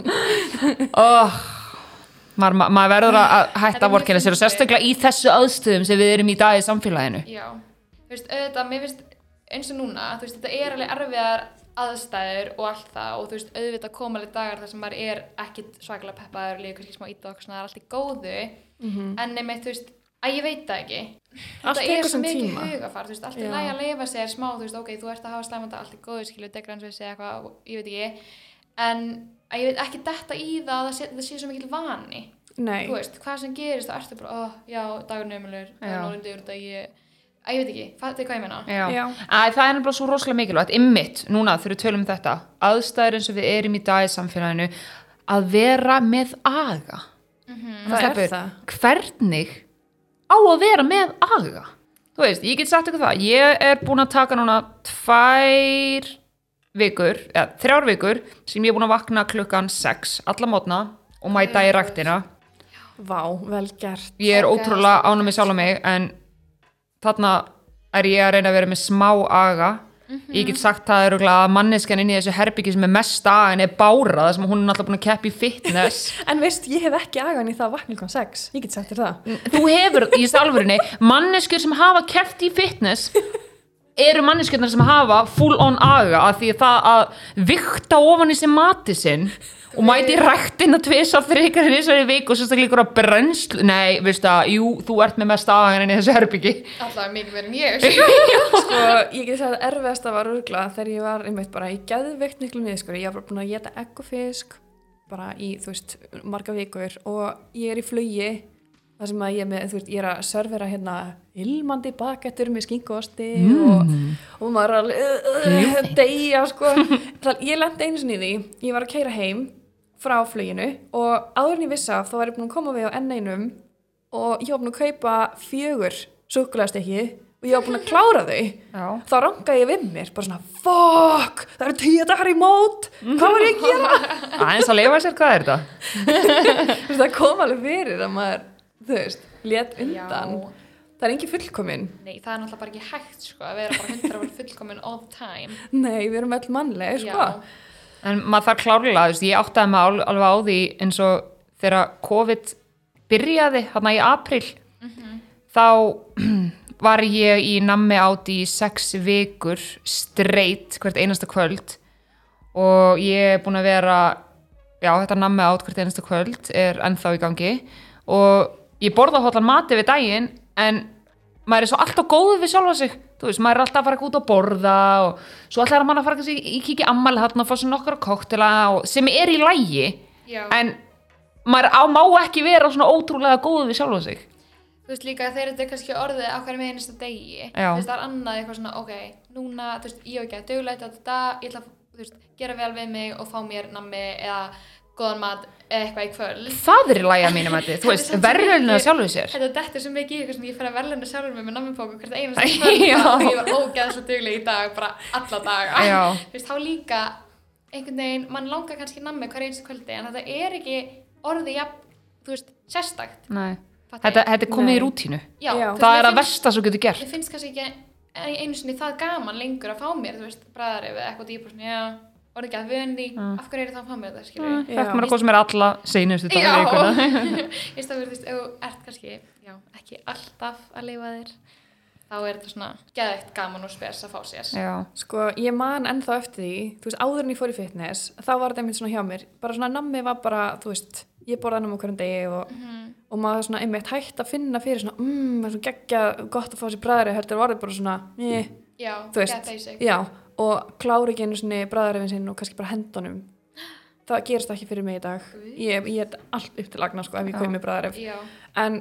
Maður verður að hætta að vorkenna sér og sérstaklega í þessu aðstöðum sem við erum í dag í samfélaginu. Já, þú veist, auðvitað, mér finnst eins og núna, þú veist, þetta er alveg erfiðar aðstæður og allt það og þú veist, auðvitað koma alveg dagar þar sem maður er ekkit svakalega peppaður, líka kannski smá ítök, það er allt í góðu, en nefnir, þú veist, ég veit það ekki. Allt Þetta er tekur svo sinn mikið tíma. hugafar, þú veist, allt í Já. lagi að leyfa sér smá, þú veist, ok, þú ert að hafa slæmanda, allt í góðu, skilu, degransvissi eitthvað, ég veit ekki, en að ég veit ekki detta í það að það sé svo mikil vani. Nei, Þú veist, hvað sem gerist, þá ertu bara, já, dagur nömulur, það Já. er nólundur, ég veit ekki, það er hvað ég meina. Já. Já. Það er nefnilega svo rosalega mikilvægt einmitt núna þegar við tölum um þetta aðstæður eins og við erum í dag í samfélaginu að vera með aga. það er það. Hvernig á að vera með aga? Þú veist, ég get sagt ykkur það, ég er búin að taka núna 3 vikur sem ég er búin að vakna klukkan 6 alla mótna og mæta í ræktina. Vá, vel gert. Ég er ótrúlega ánum með sjálf mig en þarna er ég að reyna að vera með smá aga. Ég get sagt það örugglega að manneskjan inn í þessu herbyggi sem er mest agan er Bára, það sem hún er náttúrulega búin að keppa í fitness. En veist, ég hef ekki agan í það að vakna klukkan 6, ég get sagt þér það. Þú hefur í alvörinni manneskjur sem hafa keppt í fitness eru manneskjurnar sem hafa full on aga af því að það að vikta ofan í sig mati sinn og mæti ræktina 2-3 í viku og sérstaklega líkur að brennslu. Nei, veistu að, jú, þú ert með mest agan inn í þessu herbyggi. Alltaf mikið verið en ég, sko. Sko, ég get sagt að erfiðasta var örugglega þegar ég var einmitt bara í geðveikt miklu niðurskurði. Ég var bara búin að éta egg og fisk bara í, þú veist, marga vikur og ég í flugi þar sem að ég með, þú veist, ég að servera hérna ilmandi bakettur með skinku-osti og maður er alveg deyja, sko. Ég lenti einu sinni í því, ég var að keyra heim frá fluginu og áður en ég vissi af þá var ég búin að koma við á N1 og ég var búin að kaupa 4 súkkulaðistykki og ég var búin að klára þau. Já. Þá rankaði ég við mér, bara svona, fuck, það eru 10 dagar í mót, hvað var ég að gera? Aðeins að lifa sér, hvað er þetta? Þú veist, það kom alveg fyrir að maður, þú veist, lét undan. Já. Það er engin fullkomin. Nei, það er náttúrulega bara ekki hægt, sko, að vera bara 100% fullkomin all the time. Nei, við erum öll mannleg, sko. Já. En maður þarf klárlega, þú veist, ég áttaði mig alveg á því eins og þegar COVID byrjaði, hérna í apríl, þá var ég í nammi áti í 6 vikur straight hvert einasta kvöld og ég er búin að vera, já, þetta nammi át hvert einasta kvöld er ennþá í gangi og ég borða hollan mati við daginn en maður er svo alltaf góð við sjálfa sig, þú veist, maður er alltaf að fara út að borða og svo alltaf er maður að fara í kíkja ammali þarna og fá sér nokkra koktela sem er í lagi, Já. En maður má ekki vera svona ótrúlega góð við sjálfa sig. Þú veist líka þegar þetta er kannski orðið á hverjum einasta degi. Já. Þú veist það er annað eitthvað svona, ok, núna, þú veist, ég ekki að duglega þetta, ég ætla að, þú veist, gera vel við mig og fá mér nammi eða góðan mat eða eitthvað í kvöld. Það er í lagi að mínum að þú veist, verðlauna sjálfu sér. Þetta dettur svo mikið í eitthvað svona, ég fer að verðlauna sjálfur mig með nammipóku hvert einasta kvöld og ég var ógeðslega dugleg í dag, bara alla daga. Já. Þú veist, þá líka einhvern veginn, mann langar kannski nammi hver einasta kvöldi en þetta er ekki orðið jafn, þú veist, sérstakt. Nei. Fattar Þetta er komið í Nei. rútínu. Já, Já. þú veist, Það mér er að finnst- versta sem þú getur gert. Mér finnst kannski ekki einu sinni það gaman lengur að fá mér, þú veist, bræðarif eða eitthvað dýpur svona, já, orðið ekki að vöndi, af hverju er það að fá mér þetta, skilur við? Fekk maður að koma sem er alla seinustu Já, daga vikuna. ég stað verið, þú veist, ef þú ert kannski, já, ekki alltaf að lifa þér, þá er þetta svona geðveikt gaman og spes að fá sér. Já. Sko, ég man ennþá eftir því, þú veist, áður en ég fór í fitness, þá var þetta einmitt svona hjá mér, bara svona nammi var bara, þú veist, ég borða nammi á hverjum degi og maður svona einmitt hægt að finna fyrir svona, það er svo geggja gott að fá sér bræðari, heldur var þetta bara svona, Já, þú veist, get basic. já, og klára ekki einu svona bræðarifin sinn og kannski bara hendunum. Það gerist ekki fyrir mig í dag. Ég er allt upp til agna, sko, ef ég komi með bræðarif. Já, En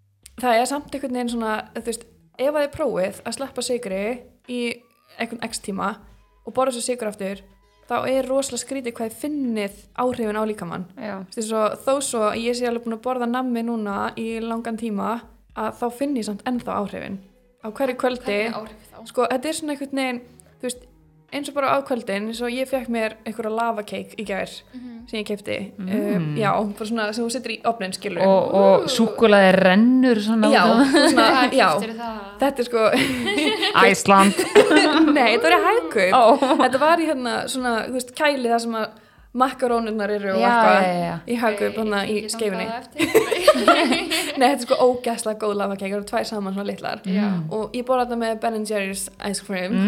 það er samt einhvern veginn svona, þú veist, ef að þið prófið að sleppa sykri í einhvern x tíma og borða svo sykur aftur, þá er rosalega skrítið hvað þið finnið áhrifin á líkamann. Já. Þó svo að ég sé alveg búin að borða nammi núna í langan tíma, að þá finn ég samt ennþá áhrifin. Á hverju kvöldi, hvernig áhrif þá? sko, þetta er svona einhvern veginn, þú veist, eins og bara á kvöldin, eins og ég fekk mér einhverja lavakeik í gær sem ég keypti. Já, bara svona sem þú setur í ofnin, skilur. Og súkkulaði rennur svona. Já, svona, Hvað já. keyptirðu það? Þetta er sko, Æsland. nei, þetta var í Hagkaup. Ó. Þetta var í hérna svona, þú veist, kæli það sem að makkarónurnar eru og Já, eitthvað já. í Hagkaup, þannig í Ég skeifinni. þangað eftir. Nei, þetta er sko ógeðslega góð lavakeik, það eru 2 saman svona litlar. Já. Og ég borða þetta með Ben & Jerry's ice cream.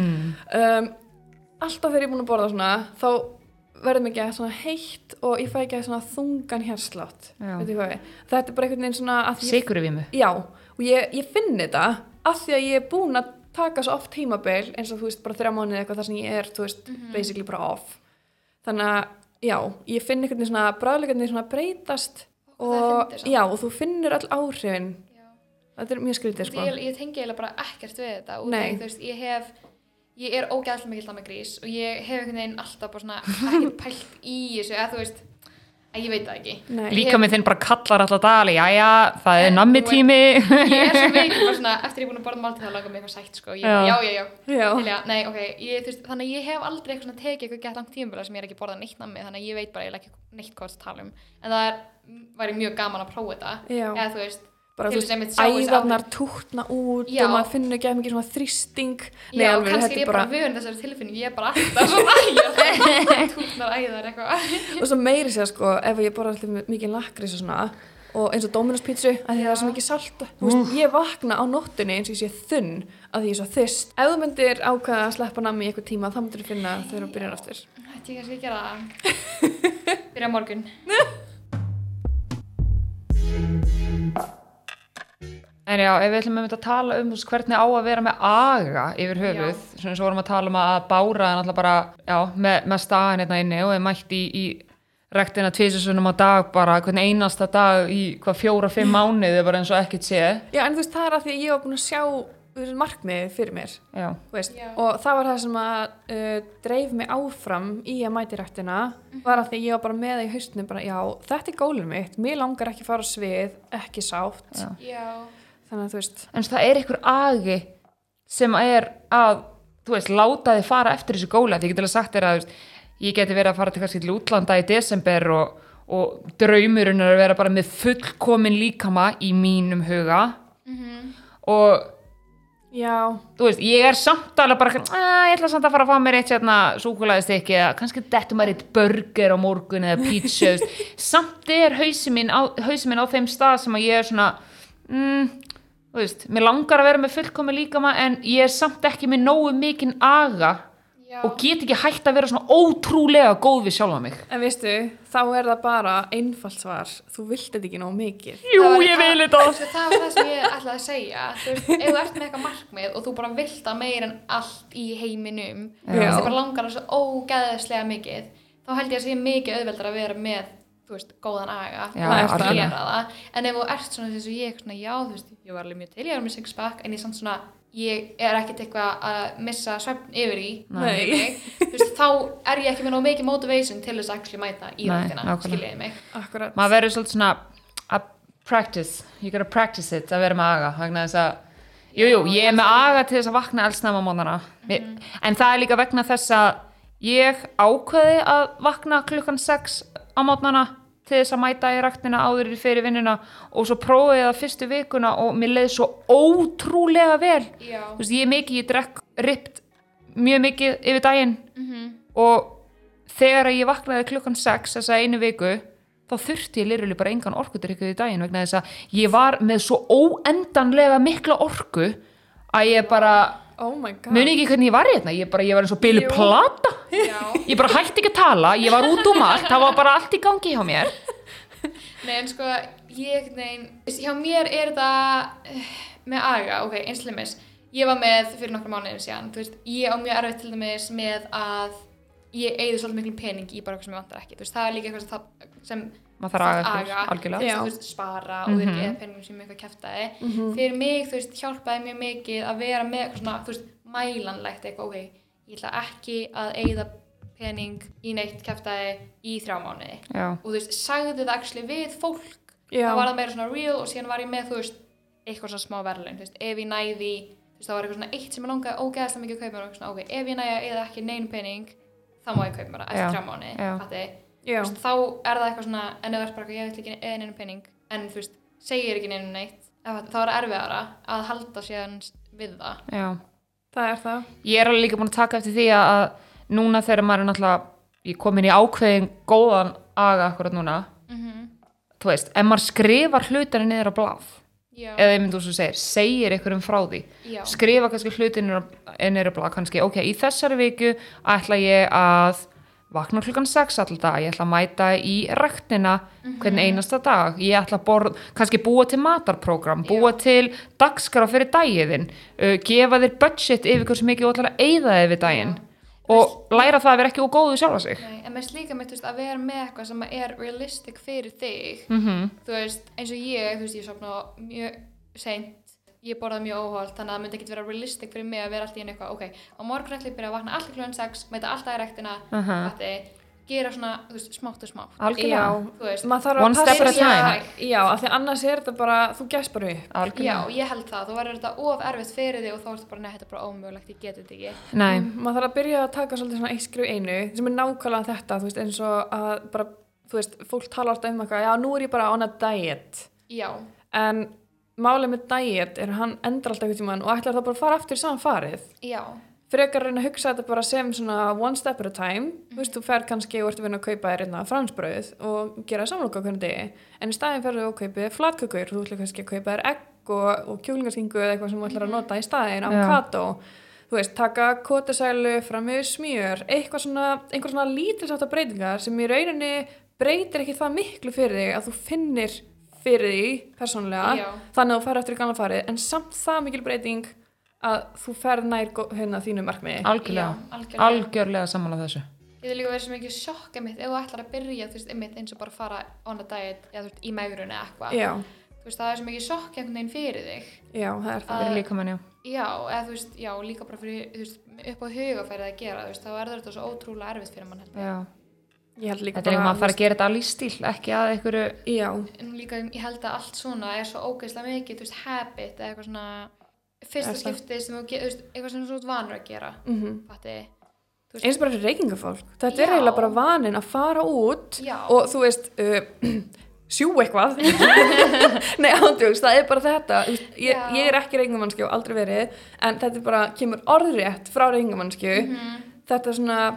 Alltaf þegar ég er búin að borða svona, þá verður mér ekki svona heitt og ég fæ ekki svona þungan hjartslátt. Já. Veitu hvað við? Þetta er bara einhvern veginn svona að Sykurvímu. Já, og ég finn þetta af því að ég er búin að taka svo oft tímabil eins og þú veist bara 3 mánuði eitthvað þar sem ég er, þú veist, basically bara off. Þannig að, já, ég finn einhvern veginn svona bragðleikarnir svona breytast Og það er fyndið samt. já, og þú finnur all áhrifin. Já. Þetta er mjög skrítið, sko. Ég tengi eiginlega bara ekkert við þetta út af Nei. því, þú veist, ég er ógeðslega mikill nammigrís og ég hef einhvern veginn alltaf bara svona ekkert pælt í þessu, eða þú veist, að ég veit það ekki. Nei. Líka með þinn bara kallar alltaf dali, jæja, það er nammi tími. Ég er svo mikið bara svona, eftir ég er búin að borða máltíð þá langar mig eitthvað sætt, sko. Ég, Já. já. Já. Tilja, nei, ok, þú veist, þannig að ég hef aldrei eitthvað svona tekið eitthvað gett langt tímabila sem ég er ekki borðað neitt nammi, þannig að ég veit bara eiginlega ekki neitt hvað það tala um. En það væri mjög gaman að prófa þetta. Já. Eða þú veist, Bara, til þú þess að veist, einmitt sjá þessi æðarnar áhrif. tútna út Já. og maður finnur ekki að mikið svona þrýsting. Nei, Já, alveg, kannski þetta er ég bara vön þessari tilfinning, ég er bara alltaf svona æðar, tútnar æðar eitthvað. Og svo meiri sér, sko, ef ég borða alltaf mikið lakrís og svona, og eins og Domino's pítsu, að því það er svo mikið salt. Þú veist, ég vakna á nóttunni eins og ég sé þunn, að því ég er svo þyst. Ef þú myndir ákveða að sleppa nammi í eitthvað tíma, þá myndir þú finna þegar þú byrjar aftur. Þetta ég kannski að gera það. Byrja á morgun. En já, ef við ætlum að tala um þú veist, hvernig á að vera með aga yfir höfuð, svona svo vorum að tala um að Bára er náttúrulega bara, já, með staðan hérna inni og er mætt í rektina 2 sinnum á dag bara, hvern einasta dag í 4-5 mánuði bara eins og ekkert sé. Já, en þú veist, það að því að ég var búin að sjá markmið fyrir mér, Já. þú veist, Já. og það var það sem að dreif mig áfram í að mæti ræktina, var að því ég var bara með í haustinu, bara, já, þetta gólur mitt, mér langar ekki að fara á svið, ekki sátt, Já. þannig að þú veist. En það einhver agi sem að þú veist, láta þið fara eftir þessu góla, því ég get alveg sagt þér að, þú veist, ég geti verið að fara til kannski til útlanda í desember og draumurinn að vera bara með fullkomin líkama í mínum huga og Já, þú veist, ég samt alveg bara ég ætla samt að fara að fá mér eitt súkkulaðistykki eða kannski dettur maður eitt burger á morgun eða pizza samt hausinn minn á þeim stað sem að ég svona þú veist, mér langar að vera með fullkomin líkama en ég samt ekki með nógu mikinn aga Já. og get ekki hægt að vera svona ótrúlega góð við sjálfa mig. en veistu, þá er það bara einfalt svar, þú vilt þetta ekki nóg mikið. Jú, Það var ég það- vil þetta. Það var það sem ég ætlaði að segja. Þú veist, ef þú ert með eitthvað markmið og þú bara vilt það meir en allt í heiminum, þú veist, þið bara langar það svo ógeðslega mikið, þá held ég að sé mikið auðveldar að vera með, þú veist, góðan aga. Já, og að algjörlega. gera það. En ef þú ert svona þess að ég, svona, já, þú veist, ég var alveg mjög til, ég var með six-pack, en ég samt svona, ég er ekkert eitthvað að missa svefn yfir í Nei. mig. Þú veist, þá er ég ekki með nóg mikið motivation til þess að actually mæta í Nei, rættina, nákvæmlega. skiljiði mig. Akkurat. Maður verður svolítið svona að practice, you gotta practice it að vera með aga, vegna þess að jú, ég er með aga til þess að vakna eldsnemma á mótnana, en það er líka vegna þess að ég ákveði að vakna klukkan 6 á mótnana til þess að mæta í ræktina áður fyrir vinnuna og svo prófaði ég það fyrstu vikuna og mér leið svo ótrúlega vel. Já. Þú veist, ég drekk ript mjög mikið yfir daginn og þegar ég vaknaði klukkan 6 þessa einu viku þá þurfti ég lirjulega bara engan orkudrykku í daginn vegna þess að ég var með svo óendanlega mikla orku að ég bara Oh my god. muni ekki hvernig ég var hérna, ég var eins og bilu plata, Já. ég bara hætti ekki að tala, ég var út allt, það var bara allt í gangi hjá mér. Nei, en sko, hjá mér er það með aga, ok, einslimis. Ég var með fyrir nokkra mánuðin síðan, þú veist, ég á mjög erfitt til dæmis með að ég eyði svolítið miklum pening í bara eitthvað sem ég vantar ekki, þú veist, það er líka eitthvað sem Maður þarf að aga fyrir, aga, algjörlega. þú Já. veist, spara og ekki eða peningum sem eitthvað kjaftaði. Fyrir mig, þú veist, hjálpaði mjög mikið að vera með eitthvað svona, þú veist, mælanlegt eitthvað, ok, ég ætla ekki að eyða pening í neitt kjaftaði í 3 mánuði. Já, Og þú veist, sagði það actually við fólk, Já. þá var það meira svona real og síðan var ég með, þú veist, eitthvað svona smá verðlaun, þú veist, ef ég næði, þú veist, það var eitthvað svona eitt sem ég langaði ógeðslega mikið að kaupa mér og eitthvað svona, ok, ef ég næði eða ekki neinu pening, þá má ég kaupa mér það Já. eftir 3 mánuði, Já. fatti. Já. Þú veist, þá er það eitthvað svona, en ef það er bara eitthvað, ég vil ekki eða neinu pening, en þú veist, segir ekki neinu neitt, þá er það erfiðara að halda síðan við það. já. Það er það. Ég er alveg líka búin að taka eftir því að núna þegar maður er náttúrulega ég komin í ákveðin góðan aga akkurat núna, þú veist, ef maður skrifar hlutinni niður á blað Já, eða ég myndi þú svo segir einhverjum frá því já, skrifa kannski hlutinni niður á blað kannski, ok, í þessari viku ætla ég að vakna klukkan 6 alltaf dag, ég ætla að mæta í ræktina hvern einasta dag, ég ætla að kannski búa til matarprógram, búa til dagskrá fyrir dagiðin, gefa þér budget yfir hversu mikið þú ætlar að eyða yfir daginn og læra það að vera ekki og góðu sjálfa sig. Nei, en mér líka með, þú veist, að vera með eitthvað sem er realistic fyrir þig, þú veist, eins og ég, þú veist, ég sofna mjög seint, ég borðaði mjög óholt, þannig að það myndi ekki vera realistic fyrir mig að vera alltaf í einu eitthvað, ok, á morgun ætla ég byrja að vakna alltaf klukkan 6, mæta alltaf í ræktina, gera svona, þú veist, smátt og smátt. Algjörlega. Já, Þú veist, maður þarf að One step at a passa- time. Já, af því annars er þetta bara, þú gæst bara upp. já, Algjörlega. ég held það, þú verður þetta of erfitt fyrir þig og þá ertu bara, nei, þetta er bara ómögulegt, ég geti þetta ekki. Nei, Maður þarf að byrja að taka svolítið svona eitt skrif einu sem er nákvæmlega þetta, þú veist, eins og að bara, þú veist, fólk tala alltaf eitthvað, já, nú er ég bara on a diet, Já, en málið með diet er að hann endar alltaf eitthvað tímann og ætlar það bara að fara aftur í saman farið. já, Frekar að reyna að hugsa þetta bara sem svona one step at a time, þú veist, þú fer kannski og ert að vinna að kaupa þér einna fransbrauð og gera samloka hvernig degi, en í staðin ferðu og kaupið flatkökur, þú ætlar kannski að kaupa þér egg og kjúlingaskingu eða eitthvað sem þú ætlar að nota í staðin, avocado, þú veist, taka kótasælu fram með smjör, einhver svona lítilsáttar breytingar sem í rauninni breytir ekki það miklu fyrir þig að þú finnir fyrir því persónulega, Já. þannig að þú fer eftir í gamla farið, en samt það mikil breyting að þú ferð nær þínu markmiði. algjörlega. Já, algjörlega. Algjörlega sammála þessu. Ég vil líka vera svo mikið sjokk ef þú ætlar að byrja, þú veist, eins og bara fara on a diet, eða þú veist, í megrun eða eitthvað. Já. Þú veist, það er svo mikið sjokk einhvern veginn fyrir þig. Já, það er það. Fyrir líkamann, já. Já, eða þú veist, já, líka bara fyrir, þú veist, upp á hugafærið að gera, þú veist, þá er þetta svo ótrúlega erfitt fyrir mann, held ég. Já. Ég held líka Þetta er maður að fara að gera þetta að lífstíl, ekki að einhverju... Já. En líka, ég held að allt svona er svo ógeðslega mikið, þú veist, habit eða eitthvað svona fyrsta skiptið sem þú veist, eitthvað sem þú ert vanur að gera, fatti. Eins bara fyrir reykingafólk. Þetta er eiginlega bara vaninn að fara út og þú veist, sjú eitthvað. Nei, ándjóks, það er bara þetta. Ég er ekki reykingamannskju og aldrei verið, en þetta er bara, kemur orðrétt frá reykingamannskju. Þetta er svona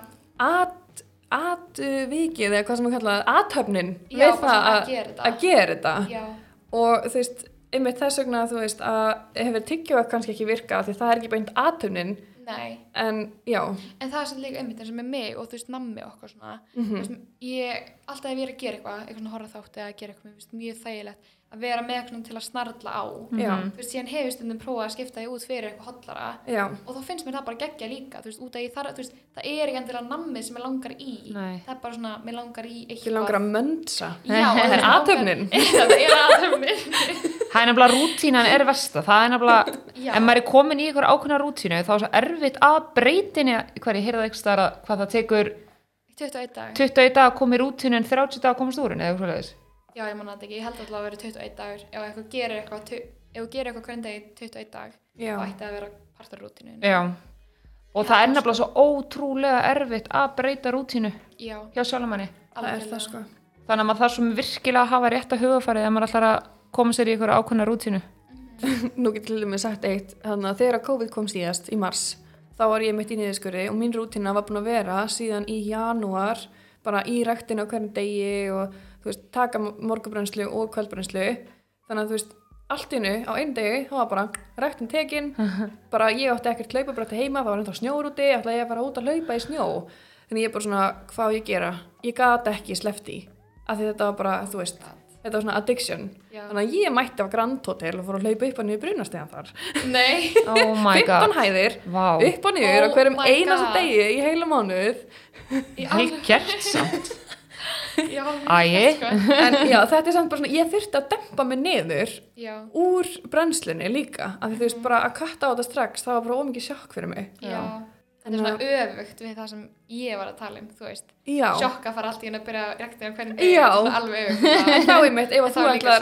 atvikið eða hvað sem við kallaði athöfnin við það að gera þetta. Og þú veist, einmitt þess vegna þú veist að hefur tyggjóð kannski ekki virkað því það er ekki beint athöfnin. Nei. En já. En það er samt líka einmitt eins og með mig og þú veist nammi okkar svona. Þú veist, alltaf ef ég er að gera eitthvað svona horra þátt eða að gera eitthvað, mér finnst mjög þægilegt að vera með eitthvað til að snarla á. Já. Þú veist, síðan hefur stundum prófað að skipta því út fyrir eitthvað hollara. Já. Og þá finnst mér það bara geggja líka, þú veist, út að ég þarf, þú veist, það er ekki endilega nammið sem ég langar í. Nei. Það er bara svona, mér langar í eitthvað. Ég langar að mönsa. Já, það er athöfnin. Það er athöfnin. Það er nefnilega rútínan er versta. Það er nefnilega, ef maður er komin í einhver ákveðna rútínu, þá er svo erfitt að breytinni, ég heyrði eitthvað staðar hvað það tekur 21 dag að koma í rútínu en 30 dag að komast úr henni, eða eitthvað svoleiðis. Já, ég man það ekki, ég held alltaf að vera 21 dagur ef þú gerir eitthvað hvern dag í 21 dag þá ætti að vera partur rútínu. Já, og það er nefnilega svo ótrúlega erfitt að breyta rútínu hjá sjálfmanni. Það er það sko. Þannig að maður þarf svo virkilega að hafa rétt að hugafærið ef maður ætlar að koma sér í einhverja ákveðna rútínu. Nú getur til dæmis sagt eitt, þannig að þegar COVID kom síðast í mars, þá var ég mitt í niðurskurði og mín rútína var búin að vera síðan í janúar bara í ræktinu á hverjum degi og þú veist, taka morgunbrennslu og kvöldbrennslu, þannig að þú veist, allt í einu á einu degi, þá var bara ræktin tekin, bara ég átti ekkert hlaupabrötti heima, það var ennþá snjór úti, ætlaði ég að fara út að hlaupa í snjó, þannig ég bara svona, hvað á ég að gera? Ég gat ekki sleppt í, af því þetta var bara, þú veist, þetta var svona addiction, þannig að ég mætti á Grand Hotel og fór að hlaupa upp og niður brunastegan þar. Nei. Oh my god. 15 hæðir, upp og niður á hverjum einasta degi í heila mánuð. Vel gert samt. Já, en já, þetta er samt bara svona, ég þurfti að dempa mig niður úr brennslunni líka, af því þú veist, bara að katta á þetta strax, það var bara ómikið sjokk fyrir mig. Já. Þetta er svona öfugt við það sem ég var að tala um, þú veist. Já. Sjokk að fara allt í henni að byrja að rekta hvernig degi, svona alveg öfugt. Þá einmitt, ef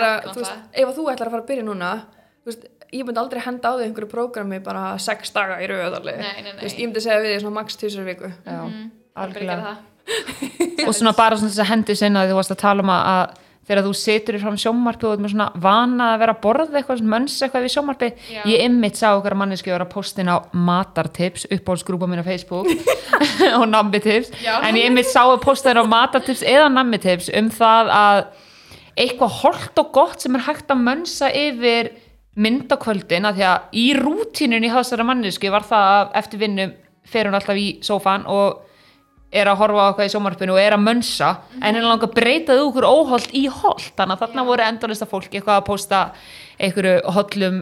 þú ætlar að fara að byrja núna, þú veist, ég myndi aldrei henda á þig einhverju prógrami bara 6 daga í röð alveg. Nei. Þú veist, ég myndi segja við því svona max 2 viku. Já, algjörlega. það. Og svona bara svona þess að hendi sinna að þú varst að tala um að þegar þú situr í fram sjónvarpi og þú ert með svona vana að vera að borða eitthvað, mönns eitthvað við sjónvarpi. Ég einmitt sá okkar manneski að vera að postin á matartips, uppáhaldsgrúpa mín á Facebook og nammitips. En ég einmitt sá að posta þér á matartips eða nammitips það að eitthvað holt og gott sem er hægt að mönsa yfir myndakvöldin, að því að í rútínunni hjá þessara manneski var það að eftir vinnu fer hún alltaf í sófan og er að horfa á eitthvað í sjónvarpinu og er að mönsa en henni langar að breyta þau okkur óholt í holt, þannig að þarna voru endalista fólk eitthvað að posta einhverju hollum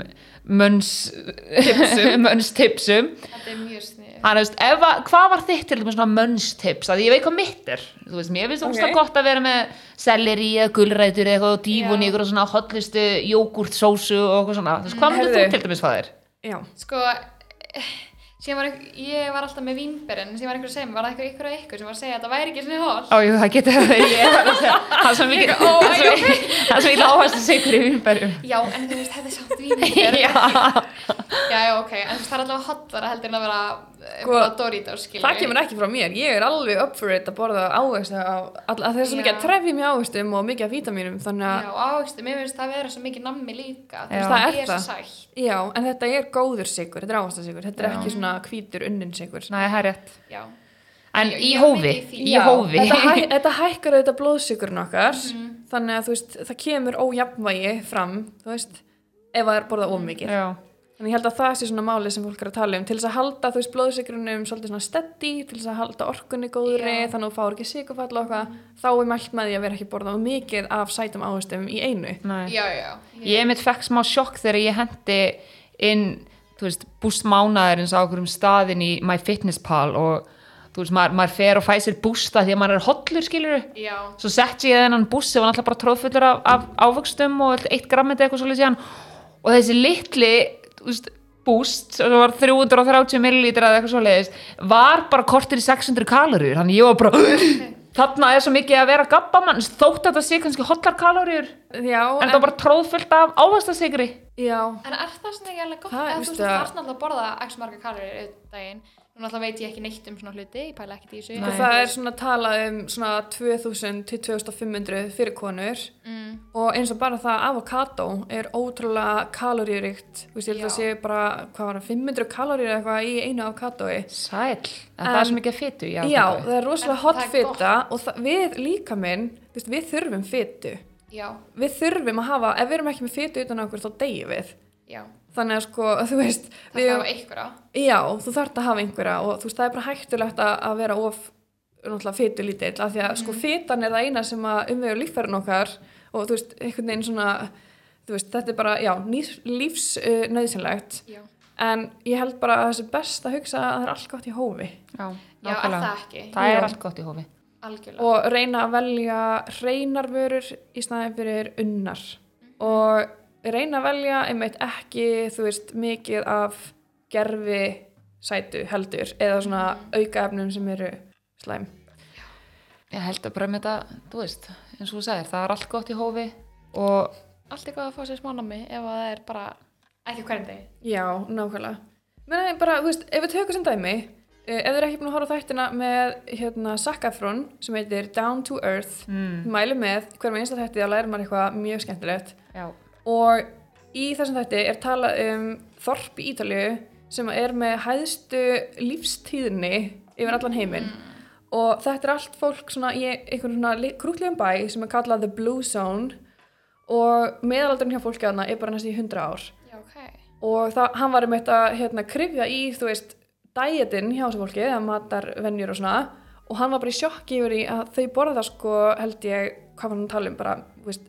mönstipsum. Þetta er mjög snið. Þannig að hvað var þitt til svona mönstips, að ég veit hvað mitt er, þú veist, mér finnst það gott að vera með selleri eða gulrætur eða eitthvað og dífun í eitthvað svona hotlistu jógurtsósu og eitthvað svona, þú veist, hvað myndir þú til dæmis fæðir? Já. Sko, ég var alltaf með vínberin sem var einhver að segja, var það ykkur sem var að segja að það væri ekki svona hol. Jú, það getur ég var að segja, það er svo mikið það er svo mikið áherslu sigur í vínberum. Já, en þú veist, þetta er samt vínber. Já, ok, en það er allavega hotlara heldur en að vera Doritos, skilur. Það kemur ekki frá mér, ég er alveg up for it að borða ávexti að það er svo mikið að trefja mig ávextum og mikið af vítamínum, þannig að... Já, ávextum, ég finnst það vera svo mikið nammi líka, það er svo sætt. Já, en þetta er góður sigur, þetta er ávaxtasigur, þetta er ekki svona hvítur unnin sigur. Nei, það er rétt. Já. En í hófi. Þetta hækkar auðvitað blóðsykurinn okkar, þannig að þú veist, það kemur ójafnvægi fram, þú veist, ef það er borðað of mikið. Já. Þannig ég held að það sé svona máli sem fólk er að tala til þess að halda, þú veist, blóðsykrunum svolítið svona steady, til þess að halda orkunni góðri, þannig að þú fáir ekki sykurfall og eitthvað, þá er mælt með því að vera ekki borðað mikið af sætum ávextum í einu. Já. Ég einmitt fekk smá sjokk þegar ég hendi inn, þú veist, búst mánaðarins á okkur staðin í MyFitnessPal og þú veist, maður fer og fæ sér bústa því að maður hollur, skilur Já. svo sett ég þennan búst sem var alltaf bara tróðfullur af ávöxtum og 1 grammið eitthvað svolítið síðan og þessi litli, þú veist, búst sem var 330 millilítra eða eitthvað svolítið var bara kortir í 600 kaloríur, þannig ég var bara þarna svo mikið að vera gabbamann þótt að það sé kannski hollar kaloríur Já, en það var bara tróðfullt af ávaxtasigri. Já. En það svona ekki alveg gott Það, eða þú veistu veist, að- það er náttúrulega að borða x marga kaloríur einn daginn. Nú náttúrulega veit ég ekki neitt svona hluti, ég pæla ekkert í þessu. Og það er svona talað svona 2000 til 2500 fyrir konur og eins og bara það avokado er ótrúlega kaloríuríkt. Þú veist, ég held að sé bara, hvað var það, 500 kaloríur eða eitthvað í einu avokadói. Sæll, en það er svo mikið fitu í Já, avokadói. það er rosalega En hot það er fita og við líka minn, þú veist, við þurfum fitu. Já, Við þurfum að hafa, ef við erum ekki með fitu utan á okkur, þá deyjum við. já. Þannig að sko, þú veist, Það þarf einhverja. já, þú þarft að hafa einhverja og þú veist, það er bara hættulegt að vera of náttúrulega fitulítill af því að sko fitan er það eina sem að umvegur líffærin okkar og þú veist, einhvern veginn svona, þú veist, þetta er bara, já, lífsnauðsynlegt Já. en ég held bara að þessi best að hugsa að það er allt gott í hófi Já, Já, er nákvæmlega. það ekki? Það Já. er allt gott í hófi. Algjörlega. og reyna að velja hreinar vörur í staðin fyrir unnar og reyna að velja einmitt ekki, þú veist, mikið af gerfi sætu heldur eða svona aukaefnum sem eru slæm. Ég held að bara með þetta, þú veist, eins og þú sagðir, það er allt gott í hófi og Allt eitthvað að fá sér smá nammi ef að það er bara ekki á hverjum degi. Já, nákvæmlega. Menni bara, þú veist, ef við tökum sem dæmi, ef þið er ekki búin að horfa á þættina með Zac Efron sem heitir Down to Earth, mælu með hverjum einsta þætti að læra maður eitthvað mjög skemmtilegt já, og í þessum þætti er talað þorp í Ítalíu sem er með hæðstu lífstíðni yfir allan heiminn og þetta er allt fólk svona í einhvern svona krútlegum bæ sem er kallað The Blue Zone og meðalaldurinn hjá fólki þarna er bara næst í 100 ár Já, ok. og hann var einmitt að kryfja í, þú veist, dietin hjá þessu fólki, eða matarvenjur og svona og hann var bara í sjokki yfir í að þau borða sko, held ég, hvað var hann að tala um, bara, þú veist,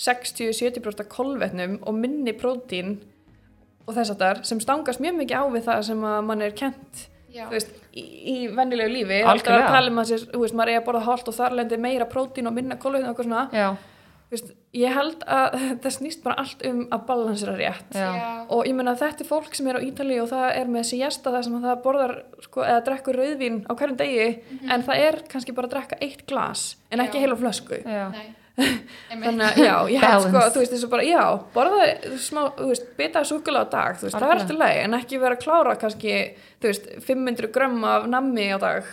60-70% kolvetnum og minni prótín og þess að þar sem stangast mjög mikið á við það sem að mann er kent, Já. þú veist, í venjulegu lífi. Algjörlega. Alltaf að tala um að sér, þú veist, maður er að borða holt og þar lendir meira prótín og minna kolvetni og eitthvað svona. já, Þú veist, ég held að það snýst bara allt að balansera rétt. já. Og ég meina að þetta er fólk sem er á Ítalíu og það er með siesta það sem að það borðar sko, eða drekkur rauðvín á hverjum degi en það er kannski bara að drekka 1 glas en ekki Já. heila flösku. já. Nei. Þannig að já, ég held sko, Balance. þú veist, þessu bara, já, borða smá, þú veist, bita súkkulaði á dag, þú veist, það er Algjörlega. eftir lagi en ekki vera að klára kannski, þú veist, 500 grömm af nammi á dag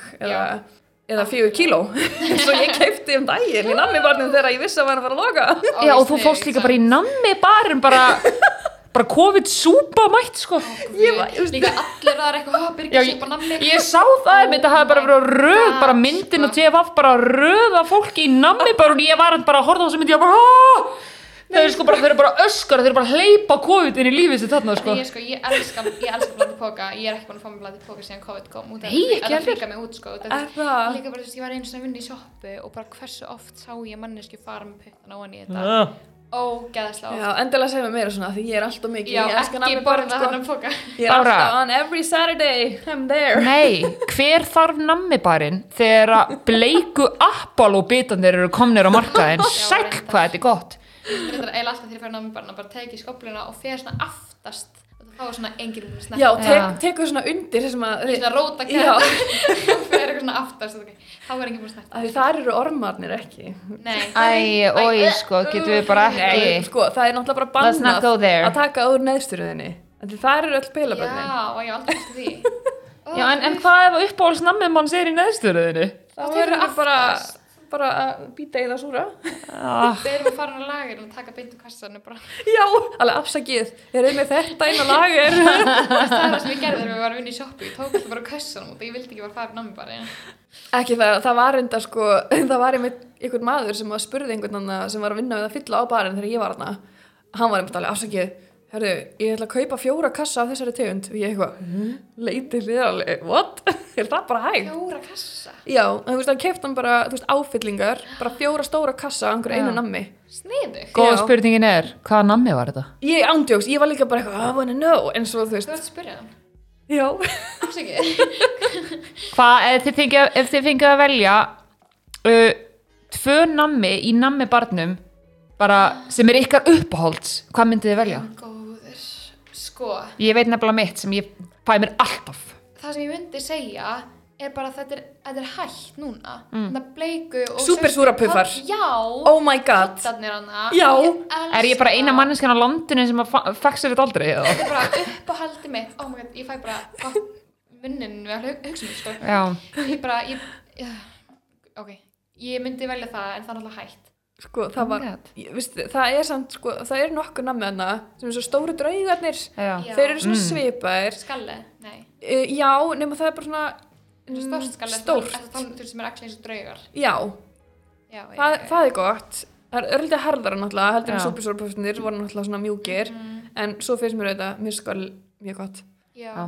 eða 4 kíló svo ég keipti daginn í nammibarnum þegar ég vissi að var að fara að loka. Já, og þú fórst líka bara í nammi barinn, bara COVID-súpa mætt, sko. Líka allir það er eitthvað Já, byrgjum nammi. ég sá það, það hafði bara verið röð, bara myndin og TFF, bara röð af fólki í nammi bara og ég var bara að horfa á þessu myndi, ég bara, þau eru sko bara, þau eru bara öskar, þau eru bara að hleypa COVID inn í lífið sitt þarna, sko. Ég elska blandið póka. Ég er ekki búin að fá mig blandið póka síðan COVID kom út. Nei, ekki Það heldur. fríka mig út, sko. Er það? Líka bara, þú veist, ég var einu sinni að vinna í sjoppu og bara hversu oft sá ég mannesku fara með puttan á henni í þetta. Ógeðslega oft. Já, endilega segja mér meira svona því ég er alltaf mikið, Já, ég elska ekki nammibarinn, borða þennan póka. Ég er Bára. alltaf on every Saturday, I'm there. Nei, hver þarf nammibarinn þegar að bleiku Apollo bitanir eru komnir á markaðin, sæll hvað þetta er gott. Þetta er eiginlega alltaf þegar ég fer námið bara teki skófluna og fer svona aftast og það fáið svona enginn búin að snerta. Já, Já. tekur svona undir þessum að, Í svona róta Já. og fer eitthvað svona aftast og þá er enginn búin að snerta. að því þar eru ormarnir ekki. Nei. Æ, oi, sko, getum við bara Nei, ekki. sko, það er náttúrulega bara Let's not bannað go there. að taka úr neðsturðinni. Því þar eru öll bilabönnin. Já, og ég hef aldrei fyrst því. Já, en hvað ef uppáhalds nammið manns er í neðstöruðinu? Það tekur verður aftast. bara að býta í það súra. Við erum að fara á lager og taka beint úr kassanum bara. Já, alveg afsakið. Ég er með þetta inn á lager. Það er það sem ég gerði þegar við varum að vinna í sjoppu. Ég tók alltaf bara úr kassanum og ég vildi ekki bara fara upp námi bara. Ekki það var enda sko, það var einhvern maður sem að spurði einhvern annan sem var að vinna við að fylla á barinn þegar ég var þarna. Hann var einmitt alveg afsakið. Herru, ég ætla að kaupa 4 kassa af þessari tegund og ég eitthvað, leiti hliðarlega, what? Er það bara hægt? 4 kassa. Já, en þú veist, hann keypti hann bara, þú veist, áfyllingar, bara 4 stóra kassa af einhverju einu nammi. Sniðug. Góða Já. spurningin er, hvaða nammi var þetta? Ég ándjóks, ég var líka bara eitthvað, I wanna know, en svo þú Þú veist, ert að spyrja hann. já, Afsakið. ef þið fengið að velja 2 nammi í nammi barnum bara sem ykkar uppáhalds, hvað myndið þið velja? Góður, sko Ég veit nefnilega mitt sem ég fæ mér alltaf. það sem ég myndi segja er bara að þetta er hætt núna þetta bleiku og Súpersúrapuffar. já, Oh my god. poddarnir hana Já. Er ég bara eina manneskjan á landinu sem fekk sér þetta aldrei? Eða? þetta er bara uppáhaldi mitt, oh my god, ég fæ bara gott munnin við að hugsa mig sko. Já. ok, ég myndi velja það en það er alltaf hætt Sko, það var, það er samt, sko, það er nokkuð nammi hana sem er svo stóru draugarnir. Já. Þeir eru svona svipaðir. Skalle, nei Já, nema það er bara svona stórt skalle, stórt. þú sem er ekki eins og draugar Já, já, það er gott. Það er örlítið harðara náttúrulega, heldur en Já. súpersúrapuffarnir voru náttúrulega svona mjúkir, en svo finnst mér þetta mjög skál mjög gott. já.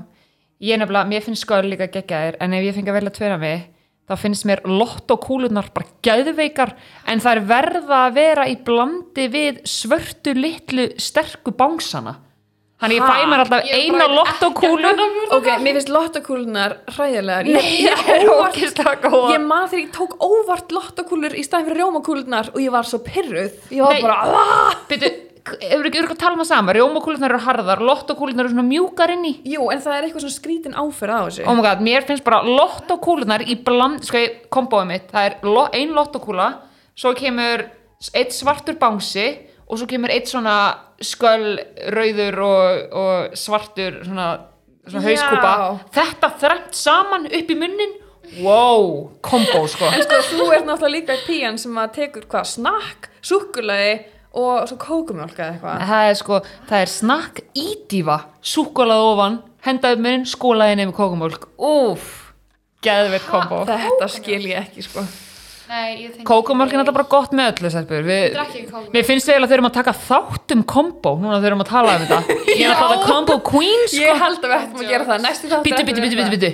Mér finnst skál líka geggjaðir, en ef ég fengi að velja 2 nammi þá finnst mér lottókúlurnar bara geðveikar, en það er verða að vera í blandi við svörtu litlu sterku bánsana. Þannig ég fæ mér alltaf Ég eina bara lottókúlu. Ok, mér finnst lottókúlunar hræðilegar. Það er ógeðslega góða. Ég man þegar ég tók óvart lottókúlur í staðin fyrir rjómakúlunar og ég var svo pirruð. Ég var Nei. bara, Byrju, hefur ekki að tala um það sama? Rjómakúlurnar eru harðar, lottókúlurnar eru svona mjúkar inn í. Jú, en það er eitthvað svona skrítin áferð á þessu. Oh my god, mér finnst bara lottókúlurnar í bland, kombóið mitt, það er ein lottókúla, svo kemur 1 svartur bánsi og svo kemur 1 svona sköll, rauður og svartur svona hauskúpa. Þetta þrennt saman upp í munnin. Wow, kombó sko. En sko, þú ert náttúrulega líka pían sem að tekur hvað, snakk, súkkulaði og svo kókumjólk eða eitthvað. Það er snakk ídífa, súkkulaði ofan, hendaði munnin, skólaði nefnir kókumjólk. Úff, geðveitt kombó. Þetta skil ég ekki, sko. Nei, ég tengi Kókumjólk er alltaf bara gott með öllu, stelpur. Ég drakk ekki kókumjólk. Mér finnst eiginlega að þau erum að taka þátt kombó, núna þau erum að tala um þetta. Ég er alltaf combo queen, sko. Ég held að við ættum að gera það. Næstu þáttur. Bíddu.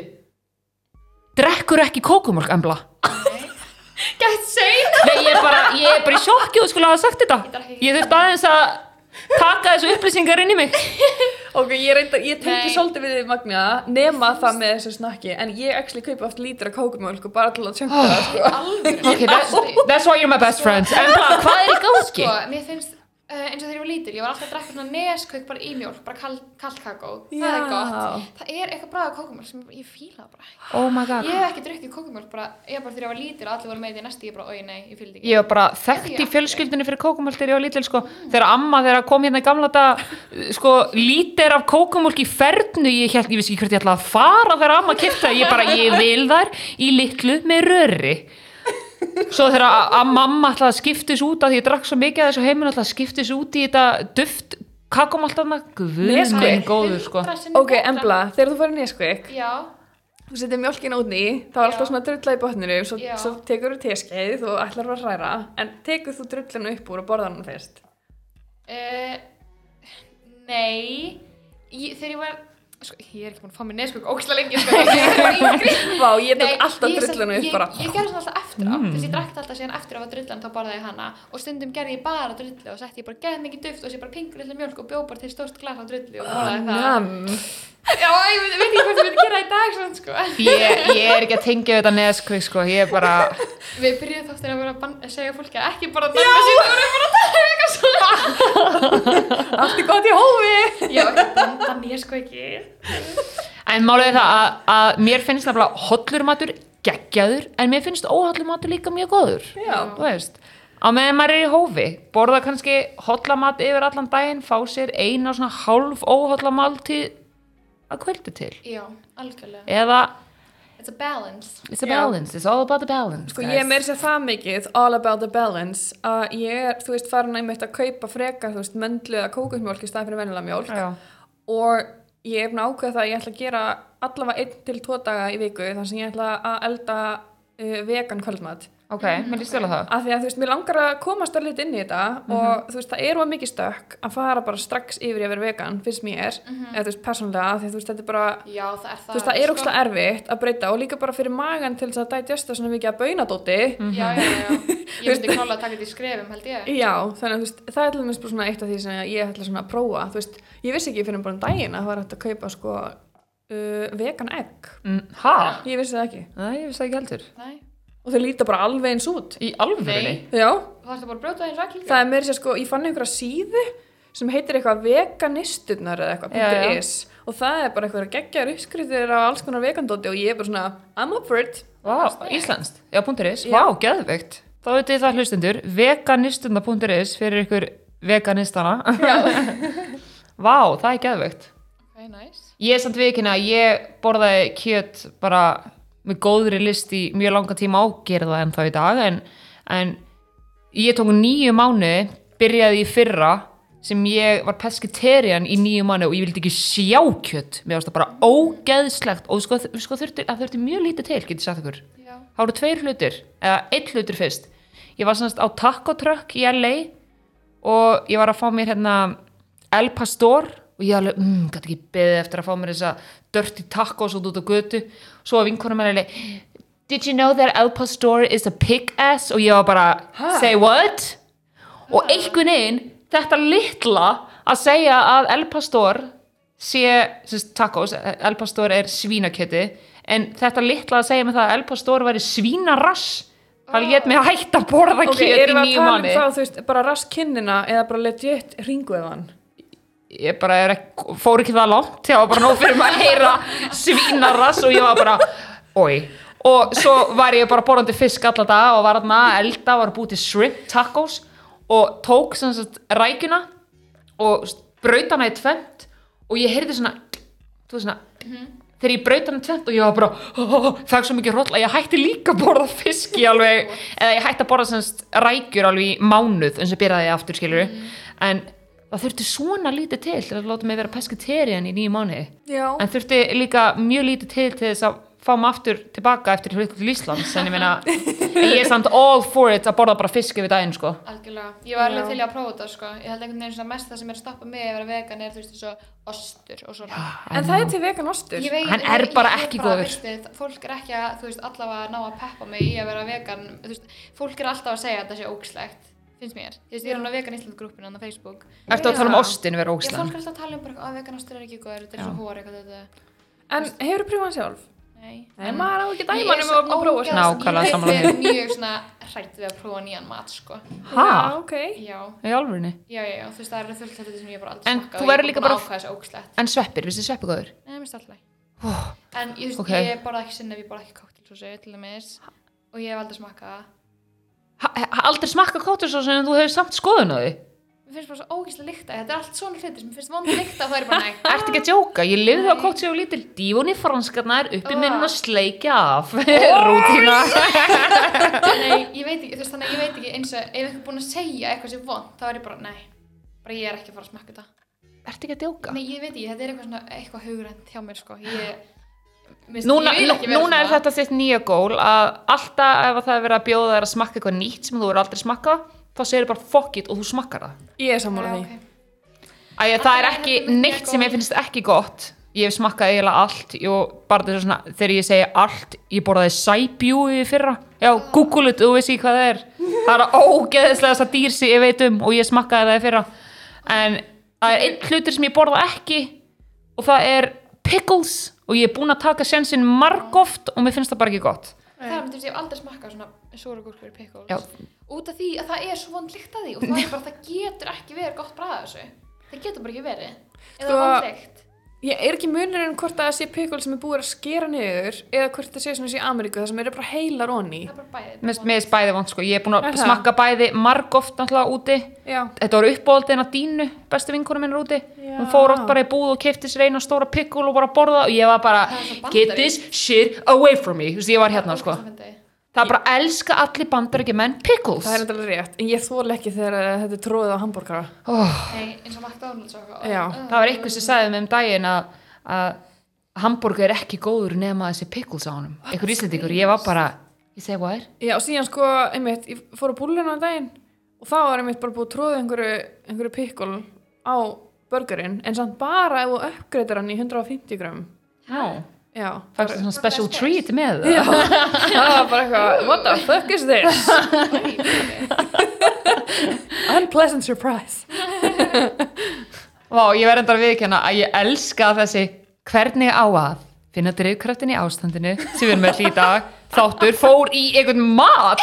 Drekkur ekki kókumjólk, Embla? Gætt segna Nei, ég er bara í sjokki og skulle hafa sagt þetta. Ég þurfti aðeins að taka þessu upplýsingar inn í mig. Ok, ég tengi Nei. svolítið við þið Magna, nema það með þessu snakki, en ég actually kaupi oft lítra kókumjólk og bara til að tjönka það, sko. alveg Okay, that's why you're my best friend. Embla, hvað er í gangi? sko, mér finnst eins og þegar ég var lítil, ég var alltaf að drekka svona neskök bara í mjólk, bara kallt kakó það er Já. gott, það er eitthvað bragð af kókumjólk sem ég fíla bara ekki. Oh my god. Ég hef ekki drukkið kókumjólk bara þegar ég var lítil og allir voru með því næstu, ég bara, oi nei, ég fíldi ekki Ég var bara þekkt í fjölskyldunni fyrir kókumjólk þegar ég var lítil, sko. Þegar kom hérna í gamla dag, sko, lítir af kókumjólk í fernu, ég vissi ekki hvert ég ætlaði að fara þegar amma keypti það, ég vil þær í litlu með röri. Svo þegar að mamma ætlaði að skiptis út af því ég drakk svo mikið að þessu heiminn ætlaði að skiptis út í þetta duft kakómalt af maður, guðminn góður, sko. Ok, Embla, þegar þú fyrir Nesquik, Já, þú setur mjólkina út í, þá er alltaf svona drulla í botninu, Já. svo tekur þú teskeið og ætlar að hræra, en tekur þú drullinu upp úr og borðar hann fyrst? nei þegar ég var sko, ég er ekki búin að fá mér neskök óksla lengi sko, ég var yngri. Vá, ég tók Nei, alltaf ég drullinu upp bara. Ég gerði svona alltaf eftir á, þess ég drakk alltaf síðan eftir á að drullan, þá borðaði ég hana og stundum gerði ég bara drullu og setti ég bara geð mikið duft og sér bara pingur litla mjólk og bjó bara til stórt glas af drullu og borðaði það. Nam. Já, ég veit ekki hvað ég myndi gera í dag svona, sko. Ég er ekki að tengja þetta Nesquik, sko, ég er bara... Við byrjuðum þáttir að vera að segja fólki að ekki bara dæma sín og vera bara að tala eitthvað svona. Allt er gott í hófi. Já, ekki blanda mér sko ekki. En málið er það að mér finnst nefnilega hollur matur geggjaður, en mér finnst óhollur matur líka mjög góður. Já. Þú veist, á meðan maður er í hófi, borða kannski hollamat yfir allan daginn, fá sér eina svona hálf óholla máltíð að kvöldu til. Já, algjörlega. Eða, It's a balance. it's a balance, it's all about the balance. Sko ég er meira sér það mikið, all about the balance, að ég er, þú veist, farin einmitt að kaupa frekar, þú veist, möndlu eða kókusmjólk í staðinn fyrir venjulega mjólk. Já. Og ég er búin að ákveða það að ég ætla að gera allavega 1 til 2 daga í viku þar sem ég ætla að elda vegan kvöldmat. Ok, mér líst vel á það. Af því að þú veist, mér langar að komast að lit inn í þetta og þú veist, það er mikið stökk að fara bara strax yfir í að vera vegan, finnst mér, eða þú veist, persónulega, af því að þú veist, þetta er bara, Já, það er það. þú veist, það er ógeðslega erfitt að breyta og líka bara fyrir magan til þess að digesta svona mikið að baunadóti. Já. Ég myndi klála að taka þetta í skrefum, held ég. Já, þannig að þú veist, það er til dæmis bara svona eitt af því sem ég ætla svona að prófa, þú veist, ég vissi ekki fyrir bara daginn að það var hægt að kaupa sko vegan egg. Ha? Ég vissi það ekki. Nei, ég vissi það ekki heldur. Nei. Og þau líta bara alveg eins út. Í alvörunni? Já. Það er bara að brjóta eins og ekki líka. Það meiri sér sko, ég fann einhverja síðu sem heitir eitthvað veganisturnar eða eitthvað, .is. Og það bara eitthvað geggjaðar uppskriftir af alls konar vegandóti og ég bara svona, I'm up for it. Vá, íslenskt. Já, .is. Vá, geðveikt. Þá veitir það hlustendur, veganisturnar.is fyrir ykkur veganistana. Vá, það er geðveikt. Ok, nice. Ég er samt viðkynna að ég borðaði kjöt bara með góðri list í mjög langa tíma á, gera það ennþá í dag, en ég tók 9 mánuði, byrjaði í fyrra sem ég var pescetarian í 9 mánuði og ég vildi ekki sjá kjöt, mér varst það bara ógeðslegt og sko þurfti mjög lítið til, getur sagt ykkur. Já. Það voru 2 hlutir, eða 1 hlutur fyrst. Ég var semst á Taco Truck í LA og ég var að fá mér hérna El Pastor og ég alveg, gæti ekki beðið eftir að fá mér þessa dirty tacos út á götu. Svo var vinkonum mér alveg, did you know that El Pastor is a pig ass? Og ég var bara, say what? Og einhvern veginn, þetta litla að segja að El Pastor sé, tacos, El Pastor er svínakjöti, en þetta litla að segja með það að El Pastor væri svínarass, það lét mig að hætta að borða kjöt í 9 mánuði. Ok, erum við að tala þá, þú veist, bara rasskinnina eða bara legit ringuðan? Ég bara fór ekki það langt, ég var bara nóg fyrir maður að heyra svínarass og ég var bara, oi. Og svo var ég bara borðandi fisk alla dag og var þarna að elda, var að búið til shrimp tacos og tók sem sagt rækjuna og braut hana í tvennt og ég heyrði svona, þú veist svona, þegar ég braut hana í tvennt og ég var bara, fekk svo mikið hroll að ég hætti líka að borða fiski alveg, eða ég hætti að borða sem sagt rækjur alveg í mánuð eins og byrjaði ég aftur, skilur en það þurfti svona lítið til að láta mig vera pescetarian í 9 mánuði. Já. En þurfti líka mjög lítið til þess að fá mig aftur tilbaka eftir hlutu til Íslands, en ég meina, ég er samt all for it að borða bara fisk yfir daginn, sko. Algjörlega. Ég var alveg til að prófa þetta, sko. Ég held einhvern veginn svona mest það sem er að stoppa mig að vera vegan þú veist, þessu ostur og svona. En það er til vegan ostur. Hann er bara ekki góður. Fólk er ekki að, þú veist, allavega ná að peppa mig í að vera vegan. Þú veist, fólk er alltaf að segja að þetta sé ógeðslegt. Finnst mér. Þú veist, ég er á vegan Ísland-grúppinu á Facebook. Ertu að tala um ostin vera ógeðslegan? Fólk er alltaf að tala um bara að vegan ostur er ekki góður, þetta er svo hór eitthvað þetta. En hefurðu prófað hann sjálf? Nei. En maður á ekki dæma nema að prófa svona. Nákvæmlega samanlega. Ég er mjög svona hrædd við að prófa nýjan mat, sko. Ha? Já, ok. Já. Í alvörunni? Já, þú veist, það er fullt þetta sem ég bara aldrei en smakkað þú verður líka bara ógeðslegt. En sveppir, finnst þér sveppi góður? Nei, mér finnst alltaf. En ég veist, ég borða ekki sinnef, ég borða ekki kóktelsósu til dæmis og ég hef aldrei smakkað. Aldrei smakka kóktelsósu en þú hefur samt skoðun á því? Mér finnst bara svo ógeðslega lykta, þetta er allt svona hlutir sem mér finnst vond lykta og það er bara næ. Ertu ekki að djóka? Ég lifði á kóktelsósu lítil dífun í franskarnar uppi minn og sleikja af rútína. Nei, ég veit ekki, þú veist, þannig að ég veit ekki eins og ef eitthvað búin að segja eitthvað sem vond, þá er ég bara, nei, bara ég er ekki að fara að smakka þetta. Ertu ekki að djóka? Nei, ég veit ekki, þetta er eitthvað svona, eitthvað hugrænt hjá mér, sko. Núna er þetta þitt nýja gól að alltaf ef það er verið að bjóða þér að smakka eitthvað nýtt sem þú er aldrei smakkað, þá segir bara fuck it og þú smakkar það. Ég er sammála því. Það er ekki neitt sem ég finnst ekki gott. Ég hef smakkað eiginlega allt og bara þess að þegar ég segi allt, ég borðaði sæbjúi í fyrra. Já, Google it, þú veist ekki hvað það er. Það er ógeðslegasta dýr sem ég veit um og ég smakkaði það í fyrra. En það er einn hlutur sem ég borða ekki og það er pickles og ég er búin að taka sénsinn margoft og mér finnst það bara ekki gott. Það er, ég hef aldrei smakkað svona súragúrkur pickles. Já. Út af því að það er svo vond lykt að því og það er bara, það getur ekki verið gott bragð af þessu. Það getur bara ekki verið. Eða vond lykt. Ég er ekki munurinn hvort það sé pickle sem er búið að skera niður eða hvort það sé svona í Ameríku það sem eru bara heilar onni. Það er bara bæði. Mér er bæði vond, sko. Ég er búin að smakka bæði margoft náttúrulega úti. Já. Þetta var uppáhaldin að Dínu, bestu vinkonu minnar úti. Já. Hún fór oft bara í búð og keypti sér eina stóra pickle og bara borða og ég var bara get this shit away from me. Þú veist, ég var hérna, sko. Það er bara elska allir bandaríkjumenn pickles. Það er þetta rétt, en ég þoli ekki þegar þetta er tróðið á hambúrgara. Nei, eins og McDonald's og Já. Það var eitthvað sem sagði mig daginn að hambúrgur er ekki góður nema þessi pickles á honum. Einhver íslendingur, ég var bara, ég segi hvað er? Já, og síðan sko, einmitt, ég fór á búlluna daginn og þá var einmitt bara búið að tróða einhverju pickle á burgerinn, en samt bara ef þú uppgreitir hann í 150 gram. Já. Það er svona special treat með það. Já, það var bara eitthvað, what the fuck is this? Unpleasant surprise. Vá, ég verð enda að viðurkenna að ég elska þessi hvernig á að finna drifkraftin í ástandinu sem við erum með í dag, þáttur fór í einhvern mat.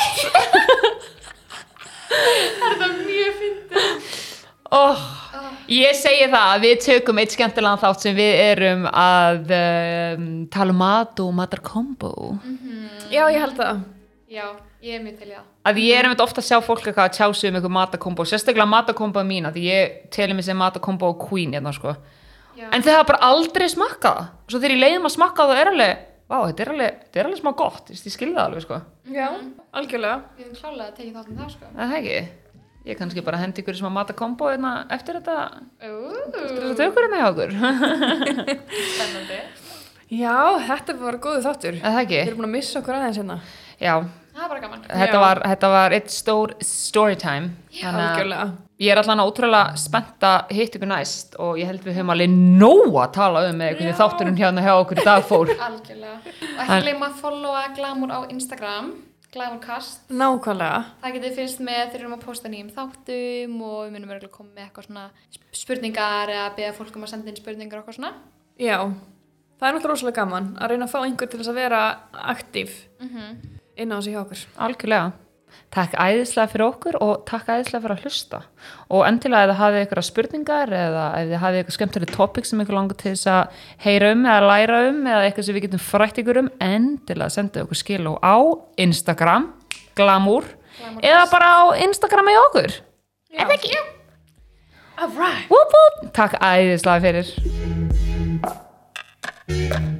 Það er mjög fyndið. Ég segi það að við tökum eitt skemmtilegan þátt sem við erum að tala um mat og matarkombo. Já, ég held það. Já, ég er mjög til í það. Að ég er ofta að sjá fólk eitthvað að tjá sig um eitthvað matarkombo, sérstaklega matarkombo mín, að ég teli mig sem matarkombo queen hérna, sko. Já. En þau hafa bara aldrei smakkað það. Svo þegar ég leiðum að smakka það er alveg, vá, þetta er alveg smá gott, ég skilði það alveg, sko. Já, algjörlega. Við höfum klálega að tekið þátt það, sko. Það ekki. Ég kannski bara hendi ykkur sem að matarkombo hérna eftir þetta. Eftir þetta tökur hérna hjá okkur. Spennandi. Já, þetta var góðu þáttur. Það ekki. Við erum búin að missa okkur aðeins hérna. Já. Það var bara gaman. Þetta var eitt stór storytime. Algjörlega. Ég er allan ótrúlega spennt að hitta ykkur næst og ég held við höfum alveg nóg að tala um með hvernig þátturinn hérna hjá okkur í dag fór. Algjörlega. Og ekki gleyma að followa Glamour á Instagram, Glamourcast. Nákvæmlega. Það getið fylgst með þegar við erum að posta nýjum þáttum og við munum örugglega koma með eitthvað svona spurningar eða beða fólk um að senda inn spurningar og eitthvað svona. Já, það er náttúrulega rosalega gaman að reyna að fá einhver til þess að vera aktív inn á þessi hjá okkur. Algjörlega. Takk æðislega fyrir okkur og takk æðislega fyrir að hlusta. Og endilega ef þið hafið eitthvað spurningar eða ef þið hafið eitthvað skemmtileg topic sem ykkur langar til þess að heyra um eða læra um eða eitthvað sem við getum frætt ykkur um, endilega senda okkur skiló á Instagram, Glamour, eða bara á Instagram með okkur. Eða ekki? All right. Whoop, whoop. Takk æðislega fyrir.